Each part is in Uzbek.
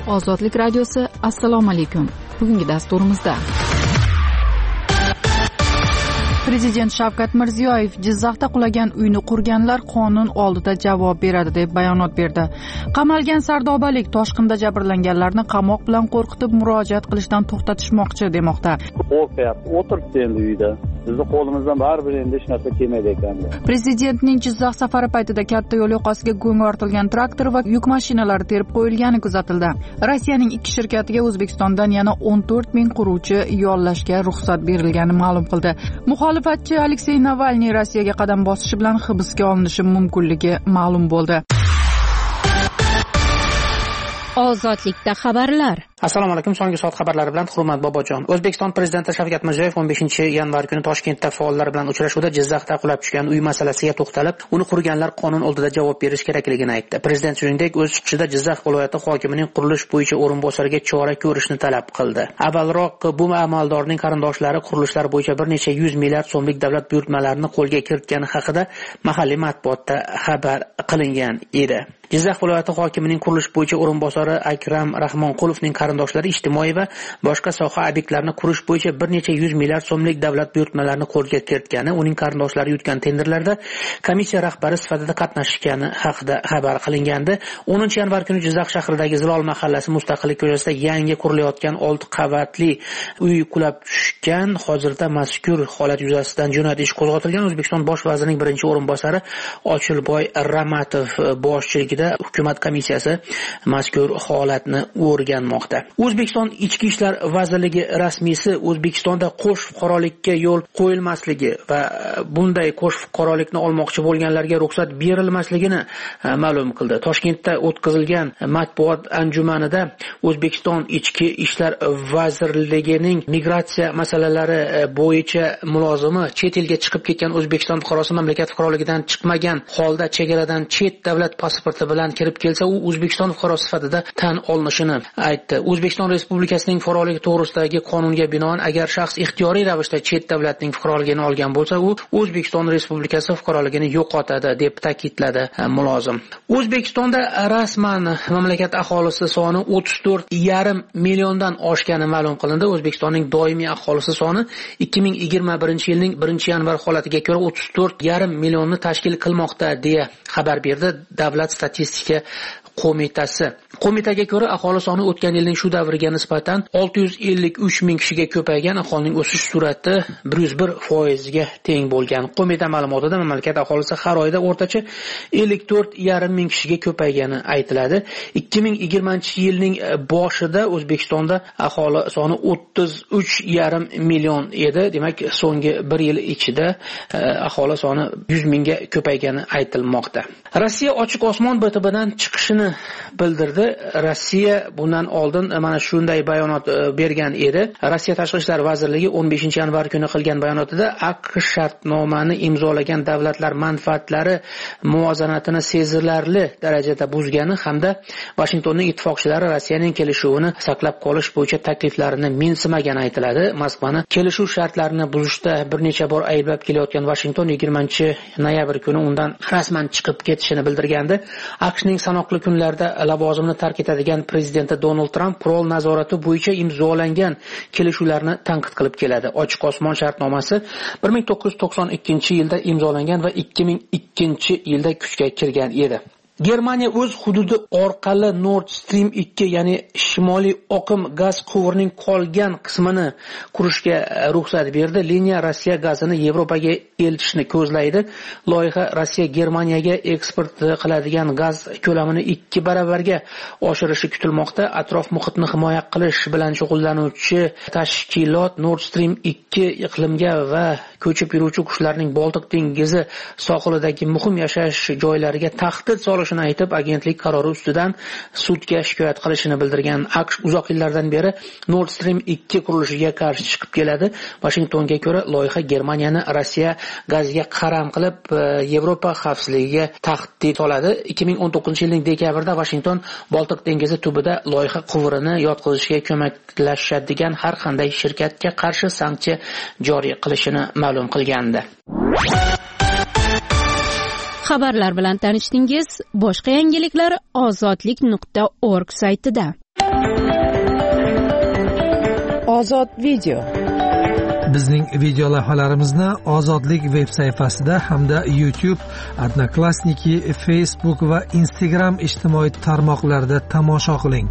Ozodlik radiosi. Assalomu alaykum. Bugungi dasturimizda Prezident Shavkat Mirziyoyev Jizzaxda qulagan uyni qurganlar qonun oldida javob beradi deb bayonot berdi. Qamalgan sardobalik toshqinda jabrlanganlarni qamoq bilan qo'rqitib murojaat qilishdan to'xtatishmoqchi demoqda. Qo'rqyapti, o'tiribdi endi uyda. Bizni qo'limizdan baribir endi hech narsa kelmaydi ekan. Prezidentning Jizzax safari paytida katta yo'l yoqasiga go'ng ortilgan traktor va yuk mashinalari terib qo'yilgani kuzatildi. Rossiyaning 2 shirkatiga O'zbekistondan yana 14 ming quruvchi yollashga ruxsat berilganini ma'lum qildi. Muxolifatchi Aleksey Navalniy Rossiyaga qadam bosishi bilan hibsga olinishi mumkinligi ma'lum bo'ldi. Ozodlikda xabarlar. Assalomu alaykum. So'nggi soat xabarlari bilan Hurmat Bobojon. O'zbekiston prezidenti Shavkat Mirziyoyev 15-yanvar kuni Toshkentda faollar bilan uchrashuvda Jizzaxda qulab tushgan uy masalasiga to'xtalib, uni qurganlar qonun oldida javob berish kerakligini aytdi. Prezident shuningdek o'z chiqishida Jizzax viloyati hokimining qurilish bo'yicha o'rinbosariga chora ko'rishni talab qildi. Avvalroq bu amaldorning qarindoshlari qurilishlar bo'yicha bir necha 100 milliard so'mlik davlat buyurtmalarini qo'lga kiritgani haqida mahalliy matbuotda xabar qilingan edi. Jizzax viloyati hokimining qurilish bo'yicha o'rinbosari Akram Rahmonqulovning qarindoshlari ijtimoiy va boshqa soha obyektlarini qurish bo'yicha bir necha 100 milliard so'mlik davlat buyurtmalarini qo'lga kiritgani, uning qarindoshlari yutgan tenderlarda komissiya rahbari sifatida qatnashgani haqida xabar qilingandi. 10-yanvar kuni Jizzax shahridagi Zilol mahallasi Mustaqillik ko'chasida yangi qurilayotgan 6 qavatli uy qulab tushgan. Hozirda mazkur holat yuzasidan jinoyat ishi qo'zg'atilgan. O'zbekiston bosh vazirining birinchi o'rinbosari Ochilboy Ramatov boshchiligida hukumat komissiyasi mazkur holatni o'rganmoqda. O'zbekiston Ichki ishlar vazirligi rasmiysi O'zbekistonda qo'sh fuqarolikka yo'l qo'yilmasligi va bunday qo'sh fuqarolikni olmoqchi bo'lganlarga ruxsat berilmasligini ma'lum qildi. Toshkentda o'tkazilgan matbuot anjumanida O'zbekiston Ichki ishlar vazirligining migratsiya masalalari bo'yicha mulozimi chet elga chiqib ketgan O'zbekiston fuqarosi mamlakat fuqaroligidan chiqmagan holda chegaradan chet davlat pasporti bilan kirib kelsa, u O'zbekiston fuqarosi sifatida tan olinishini aytdi. O'zbekiston Respublikasining fuqaroligi to'g'risidagi qonunga binoan agar shaxs ixtiyoriy ravishda chet davlatning fuqaroligini olgan bo'lsa, u O'zbekiston Respublikasi fuqaroligini yo'qotadi deb ta'kidladi mulozim. O'zbekistonda rasman mamlakat aholisi soni 34,5 milliondan oshgani ma'lum qilindi. O'zbekistonning doimiy aholisi soni 2021-yilning 1-yanvar holatiga ko'ra 34,5 millionni tashkil qilmoqda deya xabar berdi Davlat statistika qo'mitasi. Qo'mitaga ko'ra aholi soni o'tgan yilning shu davriga nisbatan 653 ming kishiga ko'paygan, aholining o'sish sur'ati 101% ga teng bo'lgan. Qo'mita ma'lumotida mamlakat aholisi har oyda o'rtacha 54,5 ming kishiga ko'paygani aytiladi. 2020-yilning boshida O'zbekistonda aholi soni 33,5 million edi. Demak, so'nggi 1 yil ichida aholi soni 100 mingga ko'paygani aytilmoqda. Rossiya ochiq osmon BTBdan chiqishini bildirdi. Rossiya bundan oldin mana shunday bayonot bergan edi. Rossiya Tashqi ishlar vazirligi 15-yanvar kuni qilgan bayonotida AQSh shartnomani imzolagan davlatlar manfaatlari muvozanatini sezilarli darajada buzgani hamda Washingtonning ittifoqchilari Rossiyaning kelishuvini saqlab qolish bo'yicha takliflarini mensimagani aytiladi. Moskvani kelishuv shartlarini buzishda bir necha bor ayblab kelayotgan Washington 20-noyabr kuni undan rasman chiqib ketishini bildirgandi. AQShning sanoqli kunlarda lavozimni tark etadigan prezidenti Donald Trump qurol nazorati bo'yicha imzolangan kelishuvlarni tanqid qilib keladi. Ochiq osmon shartnomasi 1992-yilda imzolangan va 2002-yilda kuchga kirgan edi. Germaniya o'z hududi orqali Nord Stream 2, ya'ni shimoliy oqim gaz quvurining qolgan qismini qurishga ruxsat berdi. Liniya Rossiya gazini Yevropaga eltishni ko'zlaydi. Loyiha Rossiya Germaniyaga eksport qiladigan gaz ko'lamini 2 baravarga oshirishi kutilmoqda. Atrof muhitni himoya qilish bilan shug'ullanuvchi tashkilot Nord Stream 2 iqlimga va ko'chib yuruvchi qushlarning Boltiq dengizi sohilidagi muhim yashash joylariga tahdid solishini aytib, agentlik qarori ustidan sudga shikoyat qilishini bildirgan. AQSh uzoq yillardan beri Nord Stream 2 qurilishiga qarshi chiqib keladi. Washingtonga ko'ra, loyiha Germaniyani Rossiya gaziga qaram qilib, Yevropa xavfsizligiga tahdid soladi. 2019-yilning dekabrida Washington Boltiq dengizi tubida loyiha quvurini yotqizishga ko'maklashadigan har qanday shirkatga qarshi sanksiya joriy qilishini ma'lum qilgandi. Xabarlar bilan tanishdingiz. Boshqa yangiliklar ozodlik.org saytida. Ozod video. Bizning video lavhalarimizni Ozodlik veb sayfasida hamda YouTube, Odnoklassniki, Facebook va Instagram ijtimoiy tarmoqlarida tomosha qiling.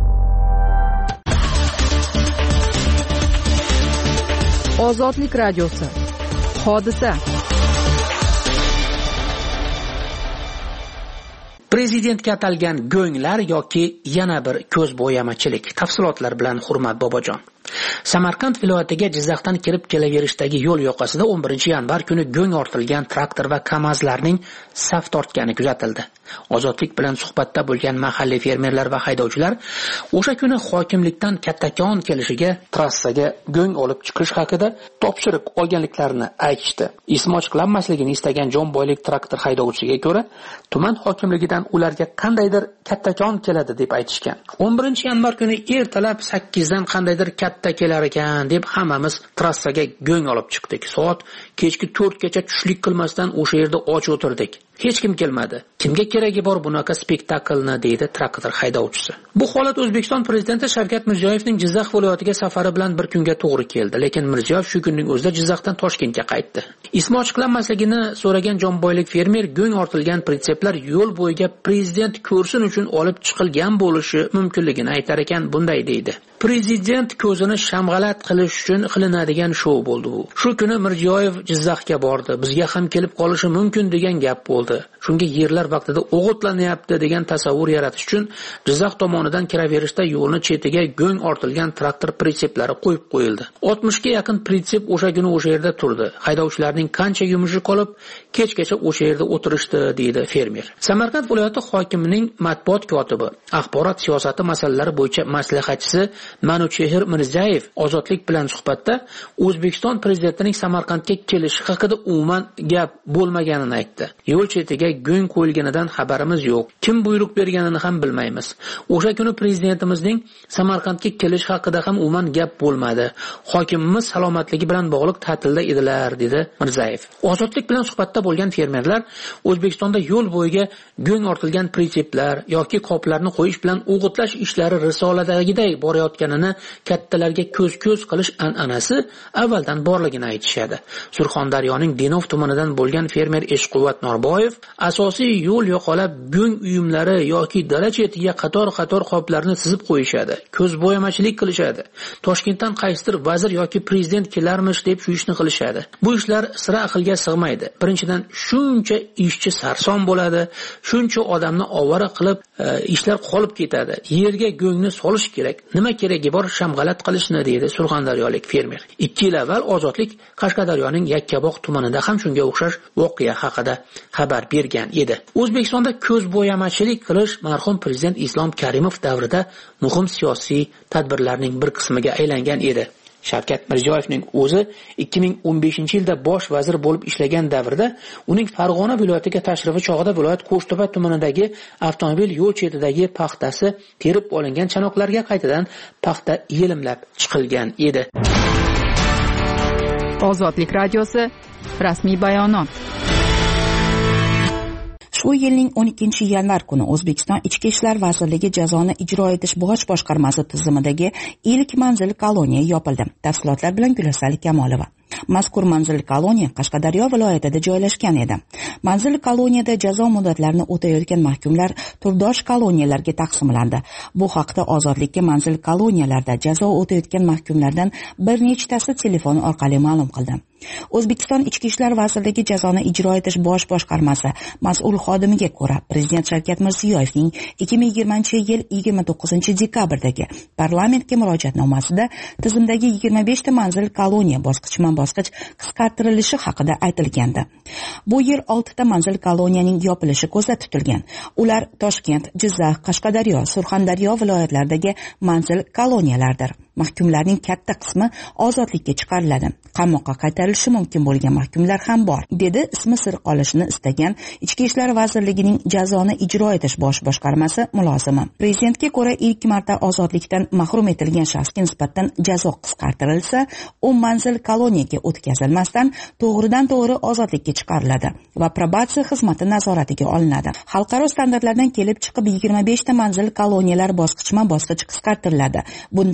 Ozodlik radiosi. Hodisa. Prezidentga atalgan go'nglar yoki yana bir ko'zbo'yamachilik. Tafsilotlar bilan Hurmat Bobojon. Samarqand viloyatiga Jizzaxdan kirib kelaverishdagi yo'l yoqasida 11-yanvar kuni go'ng ortilgan traktor va KAMAZlarning saf tortgani kuzatildi. Ozodlik bilan suhbatda bo'lgan mahalliy fermerlar va haydovchilar o'sha kuni hokimlikdan kattakon kelishiga trassaga go'ng olib chiqish haqida topshiriq olganliklarini aytishdi. Ismi ochiqlanmasligini istagan jonboylik traktor haydovchisiga ko'ra, tuman hokimligidan ularga qandaydir kattakon keladi deb aytishgan. 11-yanvar kuni ertalab 8 dan qandaydir katta kelar ekan deb hammamiz trassaga go'ng olib chiqdik. Soat kechki 4 gacha tushlik qilmasdan o'sha yerda och o'tirdik. Hech kim kelmadi. Kimga keragi bor bunaqa spektaklni, deydi traktor haydovchisi. Bu holat O'zbekiston prezidenti Shavkat Mirziyoyevning Jizzax viloyatiga safari bilan bir kunga to'g'ri keldi, lekin Mirziyoyev shu kunning o'zida Jizzaxdan Toshkentga qaytdi. Ismi ochiqlanmasligini so'ragan jonboylik fermer go'ng ortilgan pritseplar yo'l bo'yiga prezident ko'rsin uchun olib chiqilgan bo'lishi mumkinligini aytar ekan, bunday deydi. Prezident ko'zini shamg'alat qilish uchun qilinadigan shou bo'ldi bu. Shu kuni Mirziyoyev Jizzaxga bordi. Bizga ham kelib qolishi mumkin degan gap bo'ldi. Shunga yerlar vaqtida o'g'otlanyapti degan tasavvur yaratish uchun Jizzax tomonidan kiraverishda yo'lni chetiga go'ng ortilgan traktor pritseplari qo'yib qo'yildi. 60 ga yaqin pritsep o'sha kuni o'sha yerda turdi. Haydovchilarning qancha yumushi qolib, kechgacha o'sha yerda o'tirishdi, deydi fermer. Samarqand viloyati hokimining matbuot kotibi, axborot siyosati masalalari bo'yicha maslahatchisi Manuchehir Mirzayev Ozodlik bilan suhbatda O'zbekiston prezidentining Samarqandga kelishi haqida umuman gap bo'lmaganini aytdi. Yo'l chetiga go'ng qo'yilganidan xabarimiz yo'q. Kim buyruq berganini ham bilmaymiz. O'sha kuni prezidentimizning Samarqandga kelish haqida ham umuman gap bo'lmadi. Hokimimiz salomatligi bilan bog'liq ta'tilda edilar, dedi Mirzayev. Ozodlik bilan suhbatda bo'lgan fermerlar O'zbekistonda yo'l bo'yiga go'ng ortilgan pritseplar yoki qoplarni qo'yish bilan o'g'itlash ishlari risoladagiday borayotganini, kattalarga ko'z-ko'z qilish an'anasi avvaldan borligini aytishadi. Surxondaryoning Denov tumanidan bo'lgan fermer Eshquvvat Norboyev asosiy yo'l yoqalab go'ng uyumlari yoki dala chetiga qator-qator qoplarni chizib qo'yishadi. Ko'zbo'yamachilik qilishadi. Toshkentdan qaysidir vazir yoki prezident kelarmish deb shu ishni qilishadi. Bu ishlar sira aqlga sig'maydi. Birinchidan, shuncha ishchi sarson bo'ladi, shuncha odamni ovora qilib ishlar qolib ketadi. Yerga go'ngni solish kerak. Nima keragi bor shamg'alat qilishni, deydi surxondaryolik fermer. 2 yil avval Ozodlik Qashqadaryoning Yakkabog' tumanida ham shunga o'xshash voqea haqida xabar bergan edi. O'zbekistonda ko'zbo'yamachilik qilish marhum prezident Islom Karimov davrida muhim siyosiy tadbirlarning bir qismiga aylangan edi. Shavkat Mirziyoyevning o'zi 2015-yilda bosh vazir bo'lib ishlagan davrda uning Farg'ona viloyatiga tashrifi chog'ida viloyat Qo'shto'pa tumanidagi avtomobil yo'l chetidagi paxtasi terib olingan chanoqlarga qaytadan paxta yelimlab chiqilgan edi. Ozodlik radiosi rasmiy bayonot. Shu yilning 12-yanvar kuni O'zbekiston Ichki ishlar vazirligi jazoni ijro etish bosh boshqarmasi tizimidagi ilk manzil koloniya yopildi. Tafsilotlar bilan Gulasal Kamolova. Mazkur manzil koloniya Qashqadaryo viloyatida joylashgan edi. Manzil koloniyada jazo muddatlarini o'tayotgan mahkumlar turdosh koloniyalarga taqsimlandi. Bu haqda Ozodlikka manzil koloniyalarda jazo o'tayotgan mahkumlardan bir nechtasi telefon orqali ma'lum qildi. O'zbekiston Ichki ishlar vazirligi jazoni ijro etish bosh boshqarmasi mas'ul xodimiga ko'ra, Prezident Shavkat Mirziyoyevning 2020-yil 29-dekabrdagi parlamentga murojaatnomasida tizimdagi 25 ta manzil koloniya bosqichma-bosqich qisqartirilishi haqida aytilgandi. Bu yil 6 ta manzil koloniyaning yopilishi ko'zda tutilgan. Ular Toshkent, Jizzax, Qashqadaryo, Surxondaryo viloyatlaridagi manzil koloniyalardir. Mahkumlarning katta qismi ozodlikka chiqariladi. Qamoqqa qaytarilishi mumkin bo'lgan mahkumlar ham bor, dedi ismi sir qolishini istagan Ichki ishlar vazirligining jazoni ijro etish bosh boshqarmasi mulozimi. Prezidentga ko'ra, ilk marta ozodlikdan mahrum etilgan shaxsga nisbatan jazo qisqartirilsa, u manzil koloniyaga o'tkazilmasdan to'g'ridan-to'g'ri ozodlikka chiqariladi va probatsiya xizmati nazoratiga olinadi. Xalqaro standartlardan kelib chiqib 25 ta manzil koloniyalar bosqichma-bosqich qisqartiriladi. Bundan buyon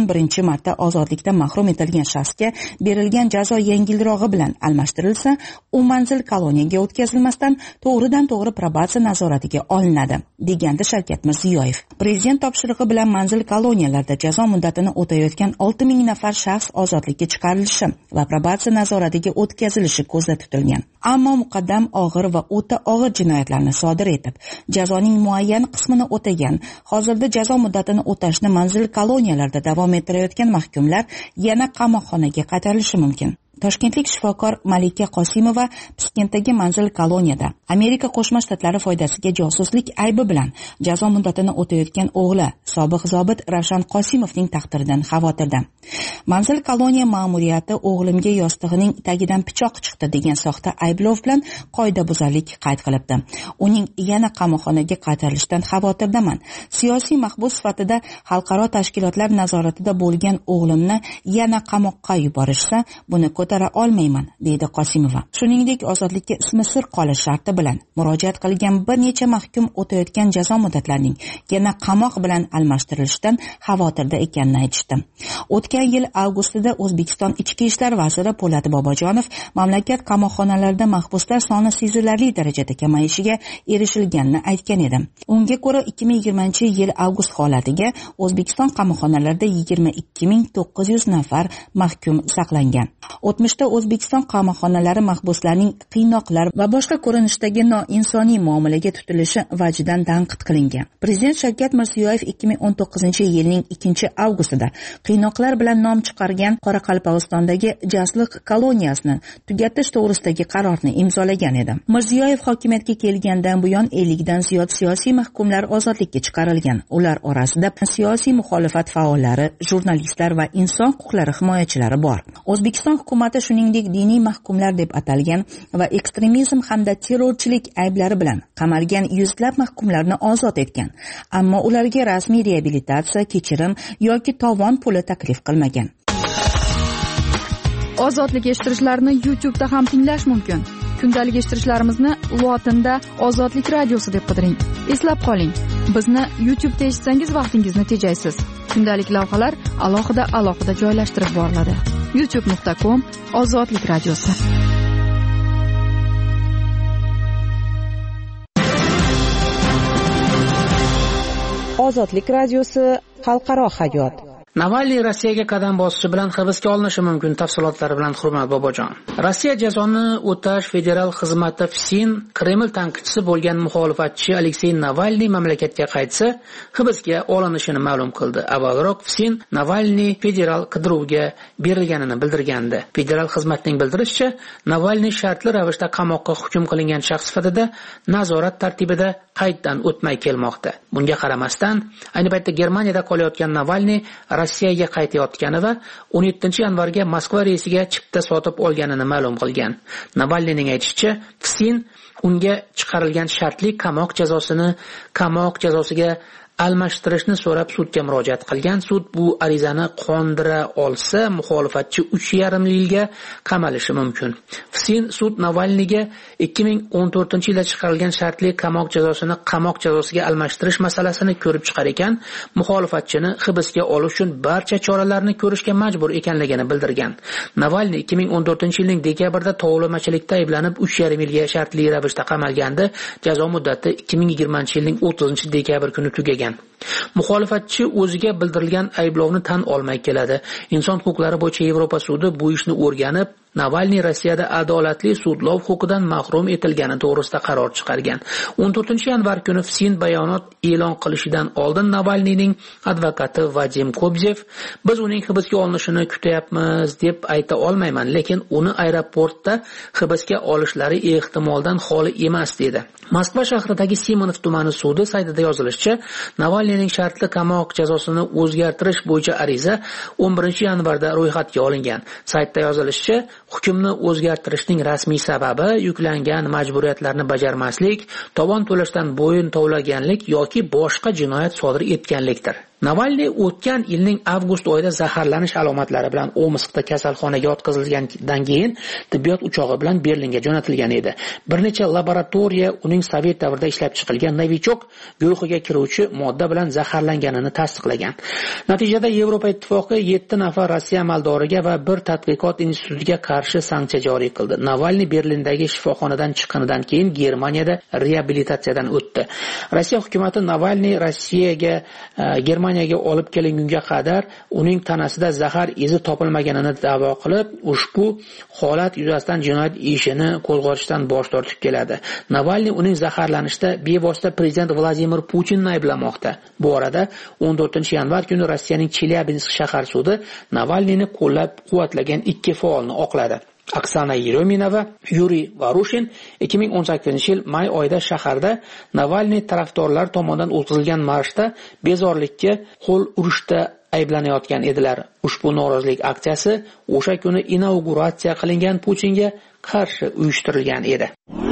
birinchi marta ozodlikdan mahrum etilgan shaxsga berilgan jazo yengilrog'i bilan almashtirilsa, u manzil koloniyaga o'tkazilmasdan to'g'ridan to'g'ri probatsiya nazoratiga olinadi, degandi Shavkat Mirziyoyev. Prezident topshirig'i bilan manzil koloniyalarda jazo muddatini o'tayotgan 6000 nafar shaxs ozodlikka chiqarilishi va probatsiya nazoratiga o'tkazilishi ko'zda tutilgan. Ammo muqaddam og'ir va o'ta og'ir jinoyatlarni sodir etib, jazoning muayyan qismini o'tagan, hozirda jazo muddatini o'tashni manzil koloniyalarda davom ettirayotgan mahkumlar yana qamoqxonaga qaytarilishi mumkin. Toshkentlik shifokor Malika Qosimova Piskentdagi manzil koloniyada Amerika Qo'shma Shtatlari foydasiga josuslik aybi bilan jazo muddatini o'tayotgan o'g'li sobiq zobit Ravshan Qosimovning taqdiridan xavotirda. Manzil koloniya ma'muriyati o'g'limga yostig'ining tagidan pichoq chiqdi degan soxta ayblov bilan qoidabuzarlik qayd qilibdi. Uning yana qamoqxonaga qaytarilishidan xavotirdaman. Siyosiy mahbus sifatida xalqaro tashkilotlar nazoratida bo'lgan o'g'limni yana qamoqqa yuborishsa, buni ko'tara olmayman, deydi Qosimova. Shuningdek, ozodlikka ismi sir qolish sharti bilan murojaat qilgan bir necha mahkum o'tayotgan jazo muddatlarining yana qamoq bilan almashtirilishidan xavotirda ekanini aytishdi. O'tgan yil avgustida O'zbekiston Ichki ishlar vaziri Po'lat Bobojonov mamlakat qamoqxonalarida mahbuslar soni sezilarli darajada kamayishiga erishilganini aytgan edi. Unga ko'ra 2020-yil avgust holatiga O'zbekiston qamoqxonalarida 22900 nafar mahkum saqlangan. O'tmishda O'zbekiston qamoqxonalari mahbuslarning qiynoqlar va boshqa ko'rinishdagi noinsoniy muomalaga tutilishi vajidan tanqid qilingan. Prezident Shavkat Mirziyoyev 2019-yilning 2-avgustida qiynoqlar bilan nom chiqargan Qoraqalpog'istondagi Jasliq koloniyasini tugatish to'g'risidagi qarorni imzolagan edi. Mirziyoyev hokimiyatga kelgandan buyon 50 dan ziyod siyosiy mahkumlar ozodlikka chiqarilgan. Ular orasida siyosiy muxolifat faollari, jurnalistlar va inson huquqlari himoyachilari bor. O'zbekiston hukumati shuningdek diniy mahkumlar deb atalgan va ekstremizm hamda terrorchilik ayblari bilan qamalgan yuzlab mahkumlarni ozod etgan. Ammo ularga rasmiy reabilitatsiya, kechirim yoki tovon puli taklif qilmagan. Ozodlik eshittirishlarni YouTube'da ham tinglash mumkin. Kundalik eshittirishlarimizni lotinda Ozodlik radiosi deb qidiring. Eslab qoling, bizni YouTube'da eshitsangiz vaqtingizni tejaysiz. Kundalik lavhalar alohida joylashtirib boriladi. youtube.com/Ozodlik radiosi. Ozodlik radiosi, xalqaro hayot. Navalniy Rossiyaga qadam bosishi bilan hibsga olinishi mumkin. Tafsilotlari bilan Hurmat Bobojon. Rossiya jazoni o'tash federal xizmati FSIN Kreml tanqidchisi bo'lgan muxolifatchi Aleksey Navalniy mamlakatga qaytsa, hibsga olinishini ma'lum qildi. Avvalroq FSIN Navalniy federal qidiruvga berilganini bildirgandi. Federal xizmatning bildirishicha, Navalniy shartli ravishda qamoqqa hukm qilingan shaxs sifatida nazorat tartibida qayddan o'tmay kelmoqda. Bunga qaramasdan, ayni paytda Germaniyada qolayotgan Navalniy Rossiyaga qaytayotgani va 17-yanvarga Moskva reysiga chipta sotib olganini ma'lum qilgan. Navalniyning aytishicha, FSIN unga chiqarilgan shartli qamoq jazosiga almashtirishni so'rab sudga murojaat qilgan. Sud bu arizani qondira olsa, muxolifatchi 3,5 yilga qamalishi mumkin. FSIN sud Navalniyga 2014-yilda chiqarilgan shartli qamoq jazosini qamoq jazosiga almashtirish masalasini ko'rib chiqar ekan, muxolifatchini hibsga olish uchun barcha choralarni ko'rishga majbur ekanligini bildirgan. Navalniy 2014-yilning dekabrda tovlamachilikda ayblanib 3,5 yilga shartli ravishda qamalgandi. Jazo muddati 2020-yilning 30-dekabr kuni tugagan. Muxolifatchi o'ziga bildirilgan ayblovni tan olmay keladi. Inson huquqlari bo'yicha Yevropa sudi bu ishni o'rganib, Navalniy Rossiyada adolatli sudlov huquqidan mahrum etilgani to'g'risida qaror chiqargan. 14-yanvar kuni FSIN bayonot e'lon qilishidan oldin Navalniyning advokati Vadim Kobzev, biz uning hibsga olinishini kutyapmiz deb ayta olmayman, lekin uni aeroportda hibsga olishlari ehtimoldan xoli emas dedi. Moskva shahridagi Simonov tumani sudi saytida yozilishicha, Navalniyning shartli qamoq jazosini o'zgartirish bo'yicha ariza 11-yanvarda ro'yxatga olingan. Saytda yozilishicha, hukmni o'zgartirishning rasmiy sababi yuklangan majburiyatlarni bajarmaslik, tovon to'lashdan bo'yin tovlaganlik yoki boshqa jinoyat sodir etganlikdir. Navalniy o'tgan yilning avgust oyida zaharlanish alomatlari bilan Omskda kasalxonaga yotqizilgandan keyin tibbiyot uchog'i bilan Berlinga jo'natilgan edi. Bir necha laboratoriya uning sovet davrida ishlab chiqilgan novichok guruhiga kiruvchi modda bilan zaharlanganini tasdiqlagan. Natijada Yevropa Ittifoqi 7 nafar Rossiya amaldoriga va bir tadqiqot institutiga qarshi sanksiya joriy qildi. Navalniy Berlindagi shifoxonadan chiqqanidan keyin Germaniyada reabilitatsiyadan o'tdi. Rossiya hukumati Navalniy Germaniyaga olib kelingunga qadar uning tanasida zahar izi topilmaganini da'vo qilib, ushbu holat yuzasidan jinoyat ishini qo'zg'atishdan bosh tortib keladi. Navalniy uning zaharlanishda bevosita prezident Vladimir Putinni ayblamoqda. Bu orada 14-yanvar kuni Rossiyaning Chelyabinsk shahar sudi Navalniyni qo'llab-quvvatlagan ikki faolni oqladi. Oksana Yeremina va Yuriy Varushin 2018-yil may oyida shaharda Navalniy tarafdorlar tomonidan o'tkazilgan marshda bezorlikka qo'l urishda ayblanayotgan edilar. Ushbu norozilik aksiyasi o'sha kuni inauguratsiya qilingan Putinga qarshi uyushtirilgan edi.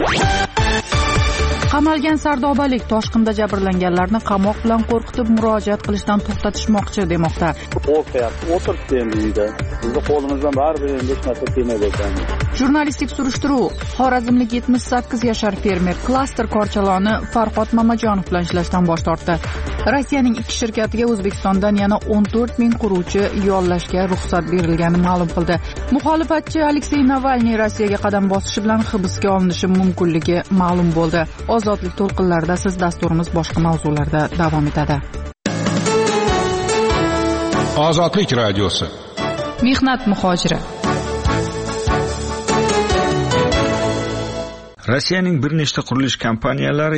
Qamalgan sardobalik toshqinda jabrlanganlarni qamoq bilan qo'rqitib murojaat qilishdan to'xtatishmoqchi demoqda. O'tiribdi endi uyda. Bizni qo'limizdan baribir endi hech narsa kelmaydi ekan. Jurnalistik surishtiruv Xorazmlik 78 yashar fermer Klaster Korchaloni Farhod Mamajonov bilan ishlashdan bosh tortdi. Rossiyaning ikki shirkatiga O'zbekistondan yana 14,000 quruvchi yollashga ruxsat berilganini ma'lum qildi. Muxolifatchi Aleksey Navalniy Rossiyaga qadam bosishi bilan hibsga olinishi mumkinligi ma'lum bo'ldi. Ozodlik to'lqinlarida siz dasturimiz boshqa mavzularda davom etadi. Ozodlik radiosi. Mehnat muhojiri. Rossiyaning bir nechta qurilish kompaniyalari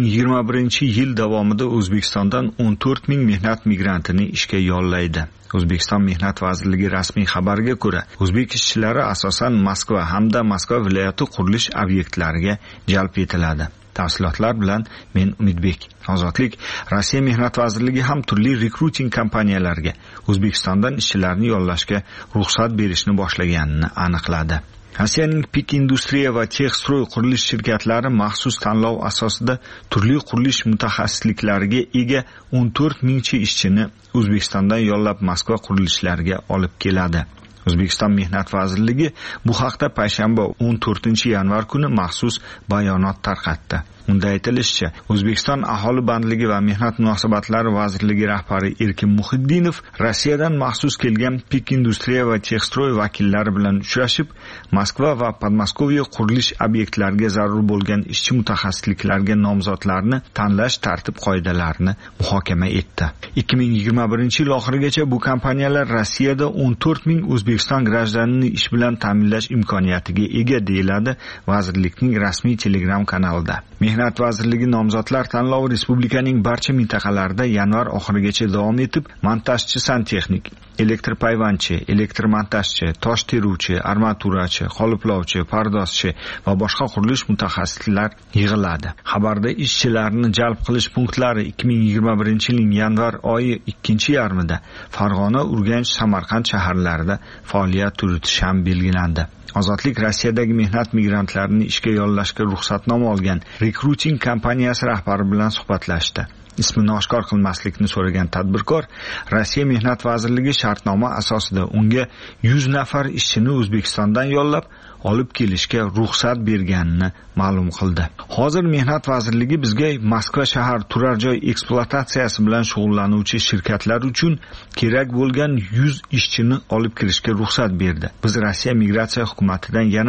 2021-yil davomida O'zbekistondan 14,000 mehnat migrantini ishga yollaydi. O'zbekiston Mehnat vazirligi rasmiy xabariga ko'ra, o'zbek ishchilari asosan Moskva hamda Moskva viloyati qurilish obyektlariga jalb etiladi. Tafsilotlar bilan men Umidbek. Ozodlik Rossiya Mehnat vazirligi ham turli rekruting kompaniyalariga O'zbekistondan ishchilarni yollashga ruxsat berishni boshlaganini aniqladi. Rossiyaning Pik Industriya va Texstroy qurilish shirkatlari maxsus tanlov asosida turli qurilish mutaxassisliklariga ega 14,000 ishchini O'zbekistondan yollab Moskva qurilishlariga olib keladi. O'zbekiston Mehnat vazirligi bu haqda payshanba 14-yanvar kuni maxsus bayonot tarqatdi. Unda aytilishicha, O'zbekiston aholi bandligi va mehnat munosabatlari vazirligi rahbari Erkin Muhiddinov Rossiyadan maxsus kelgan Pik Industriya va Texstroy vakillari bilan uchrashib, Moskva va Podmoskovye qurilish obyektlariga zarur bo'lgan ishchi mutaxassisliklarga nomzodlarni tanlash tartib-qoidalarini muhokama etdi. 2021-yil oxirigacha bu kompaniyalar Rossiyada 14,000 O'zbekiston grajdanini ish bilan ta'minlash imkoniyatiga ega deyiladi vazirlikning rasmiy Telegram kanalida. Mehnat vazirligi nomzodlar tanlovi respublikaning barcha mintaqalarida yanvar oxirigacha davom etib, montajchi santexnik, elektrpayvandchi, elektromontajchi, tosh teruvchi, armaturachi, qoliplovchi, pardozchi va boshqa qurilish mutaxassislar yig'iladi. Xabarda ishchilarni jalb qilish punktlari 2021-yilning yanvar oyi 2-yarmida Farg'ona, Urganch, Samarqand shaharlarida faoliyat yuritish ham belgilandi. Ozodlik Rossiyadagi mehnat migrantlarini ishga yollashga ruxsatnoma olgan rekruting kompaniyasi rahbari bilan suhbatlashdi. Ismini oshkor qilmaslikni so'ragan tadbirkor Rossiya Mehnat vazirligi shartnoma asosida unga 100 nafar ishchini O'zbekistondan yollab olib kelishga ruxsat berganini ma'lum qildi. Hozir Mehnat vazirligi bizga Moskva shahar turar joy ekspluatatsiyasi bilan shug'ullanuvchi shirkatlar uchun kerak bo'lgan 100 ishchini olib kirishga ruxsat berdi. Biz Rossiya migratsiya hukumatidan yana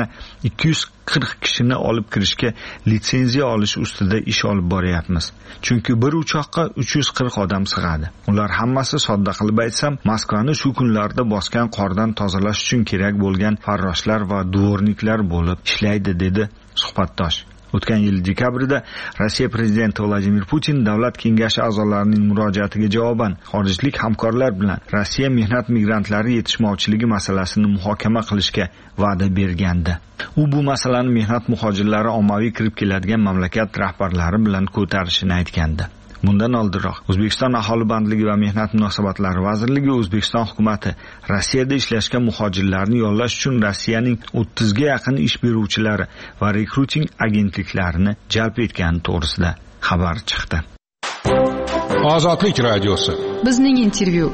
240 kishini olib kirishga litsenziya olish ustida ish olib boryapmiz. Chunki bir uchoqqa 340 odam sig'adi. Ular hammasi sodda qilib aytsam, Moskvani shu kunlarda bosgan qordan tozalash uchun kerak bo'lgan farroshlar va dvorniklar bo'lib ishlaydi, dedi suhbatdosh. O'tgan yil dekabrda Rossiya prezidenti Vladimir Putin Davlat kengashi a'zolarining murojaatiga javoban xorijlik hamkorlar bilan Rossiya mehnat migrantlari yetishmovchiligi masalasini muhokama qilishga va'da bergandi. U bu masalani mehnat muhojirlari ommaviy kirib keladigan mamlakat rahbarlari bilan ko'tarishini aytgandi. Bundan oldinroq O'zbekiston aholi bandligi va mehnat munosabatlari vazirligi O'zbekiston hukumatı Rossiyada ishlashga muhojirlarni yollash uchun Rossiyaning 30 ga yaqin ish beruvchilari va rekruting agentliklarini jalb etgani to'g'risida xabar chiqdi. Ozodlik radiosi. Bizning intervyu.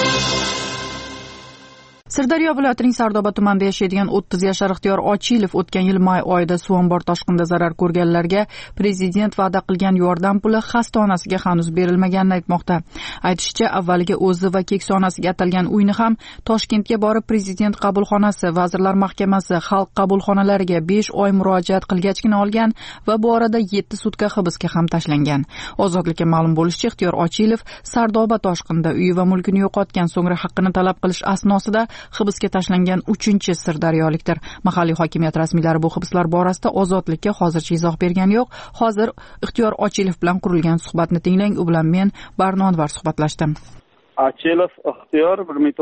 Sirdaryo viloyatining Sardoba tumanida yashaydigan 30 yashar Ixtiyor Ochilov o'tgan yil may oyida suv ombor toshqinida zarar ko'rganlarga prezident va'da qilgan yordam puli xasta onasiga hanuz berilmaganini aytmoqda. Aytishicha, avvaliga o'zi va keksa onasiga atalgan uyni ham Toshkentga borib prezident qabulxonasi, vazirlar mahkamasi, xalq qabulxonalariga 5 oy murojaat qilgachgina olgan va bu orada 7 sutka hibsga ham tashlangan. Ozodlikka ma'lum bo'lishicha, Ixtiyor Ochilov Sardoba toshqinida uyi va mulkini yo'qotgan, so'ngra haqqini talab qilish asnosida hibsga tashlangan 3-chi sirdaryolikdir. Mahalliy hokimiyat rasmiylari bu hibslar borasida Ozodlikka hozircha izoh bergani yo'q. Hozir Ixtiyor Ochilov bilan qurilgan suhbatni tinglang. U bilan men Barnodvar suhbatlashdim. Ochilov Ixtiyor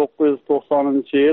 1990-yil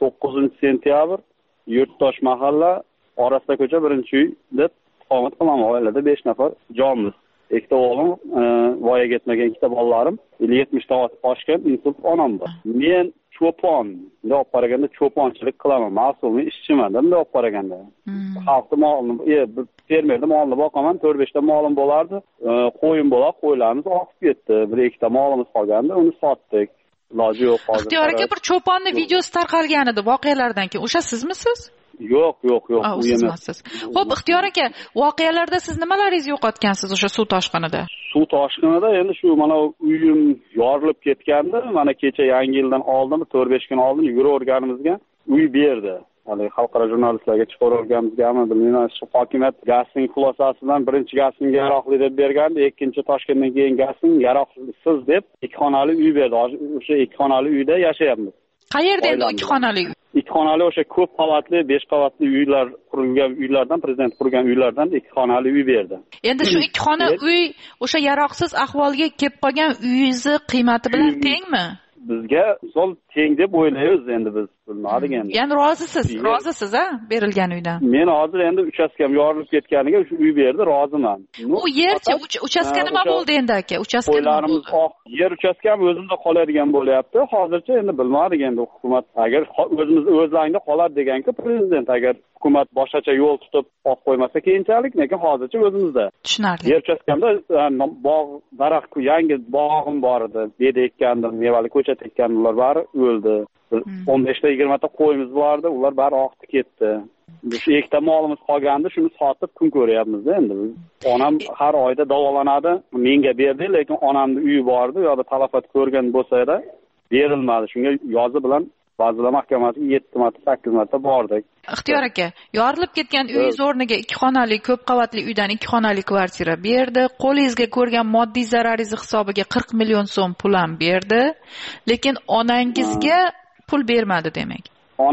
9-sentyabr Yurtdosh mahalla Orasta ko'cha 1-uyda iqomat qilaman. Oilada 5 nafar jonmiz. Ikkita o'g'lim, voyaga yetmagan ikkita bolalarim, 70 ta oshgan insult onam bor. Men cho'pon, bunday olib qaraganda cho'ponchilik qilaman. Mas'ulni ishchiman, bunday olib qaraganda. Xalqni molini, fermerda molni boqaman, 4-5 ta molim bo'lardi. Qo'yim bo'lar, qo'ylarimiz oqib ketdi. 1-2 ta molimiz qolgandi, uni sotdik. Iloji yo'q hozir. Ixtiyor aka, bir cho'ponni videosi tarqalgan edi voqealardan keyin. O'sha sizmisiz? Yo'q. U sizmisiz. Xo'p, Ixtiyor aka, voqealarda siz nimalaringizni yo'qotgansiz o'sha suv toshqinida? Suv toshqinida endi shu mana uyim yorilib ketgandi. Mana kecha Yangi yildan oldin 4-5 kun oldin yuraverganimizga uy berdi. Hali xalqaro jurnalistlarga chiqaraverganimizgami bilmayman. Shu hokimiyat gazning xulosasidan birinchi gazning yaroqli deb bergandi, ikkinchi Toshkentdan keyin gazning yaroqsiz deb 2 xonali uy berdi. O'sha 2 xonali uyda yashayapmiz. Qayerda endi 2 xonali uy? 2 xonali o'sha ko'p qavatli, 5 qavatli uylar qurilgan uylardan, prezident qurgan uylardan 2 xonali uy berdi. Endi shu 2 xona uy o'sha yaroqsiz ahvolga kelib qolgan uyingizni qiymati bilan tengmi? Bizga misol teng deb o'ylaymiz endi biz bilmadik endi. Ya'ni rozisiz a berilgan uydan. Men hozir endi uchastkam yorilib ketganiga shu uy berdi, roziman. U yerchi uchastka nima bo'ldi endi aka? Uchastka nima bo'ldi? Yer uchastkam o'zimda qoladigan bo'lyapti. Hozircha endi bilmadik endi hukumat agar o'zlaringda qoladi deganki prezident agar hukumat boshqacha yo'l tutib olib qo'ymasa keyinchalik, lekin hozircha o'zimizda. Tushunarli. Yer uchastkamda bog' daraxt, yangi bog'im bor edi. Beda ekkandim, mevali ko'chat ekkanlar bari o'ldi. 15 ta 20 ta qo'yimiz bordi, ular bari oqib ketdi. Shu ikkita molimiz qolgandi, shuni sotib kun ko'ryapmiz endi biz. Onam har oyda davolanadi, menga berdi, lekin onamning uyi bordi, u yoqda talafot ko'rgan bo'lsa-da berilmadi. Shunga yozi bilan Vazirlar Mahkamasiga 7 marta, 8 marta bordik. Ixtiyor aka, yorilib ketgan uyingiz o'rniga 2 xonali ko'p qavatli uydan 2 xonali kvartira berdi. Qo'lingizga ko'rgan moddiy zararingiz hisobiga 40 million so'm pul ham berdi, lekin onangizga pul bermadi demak.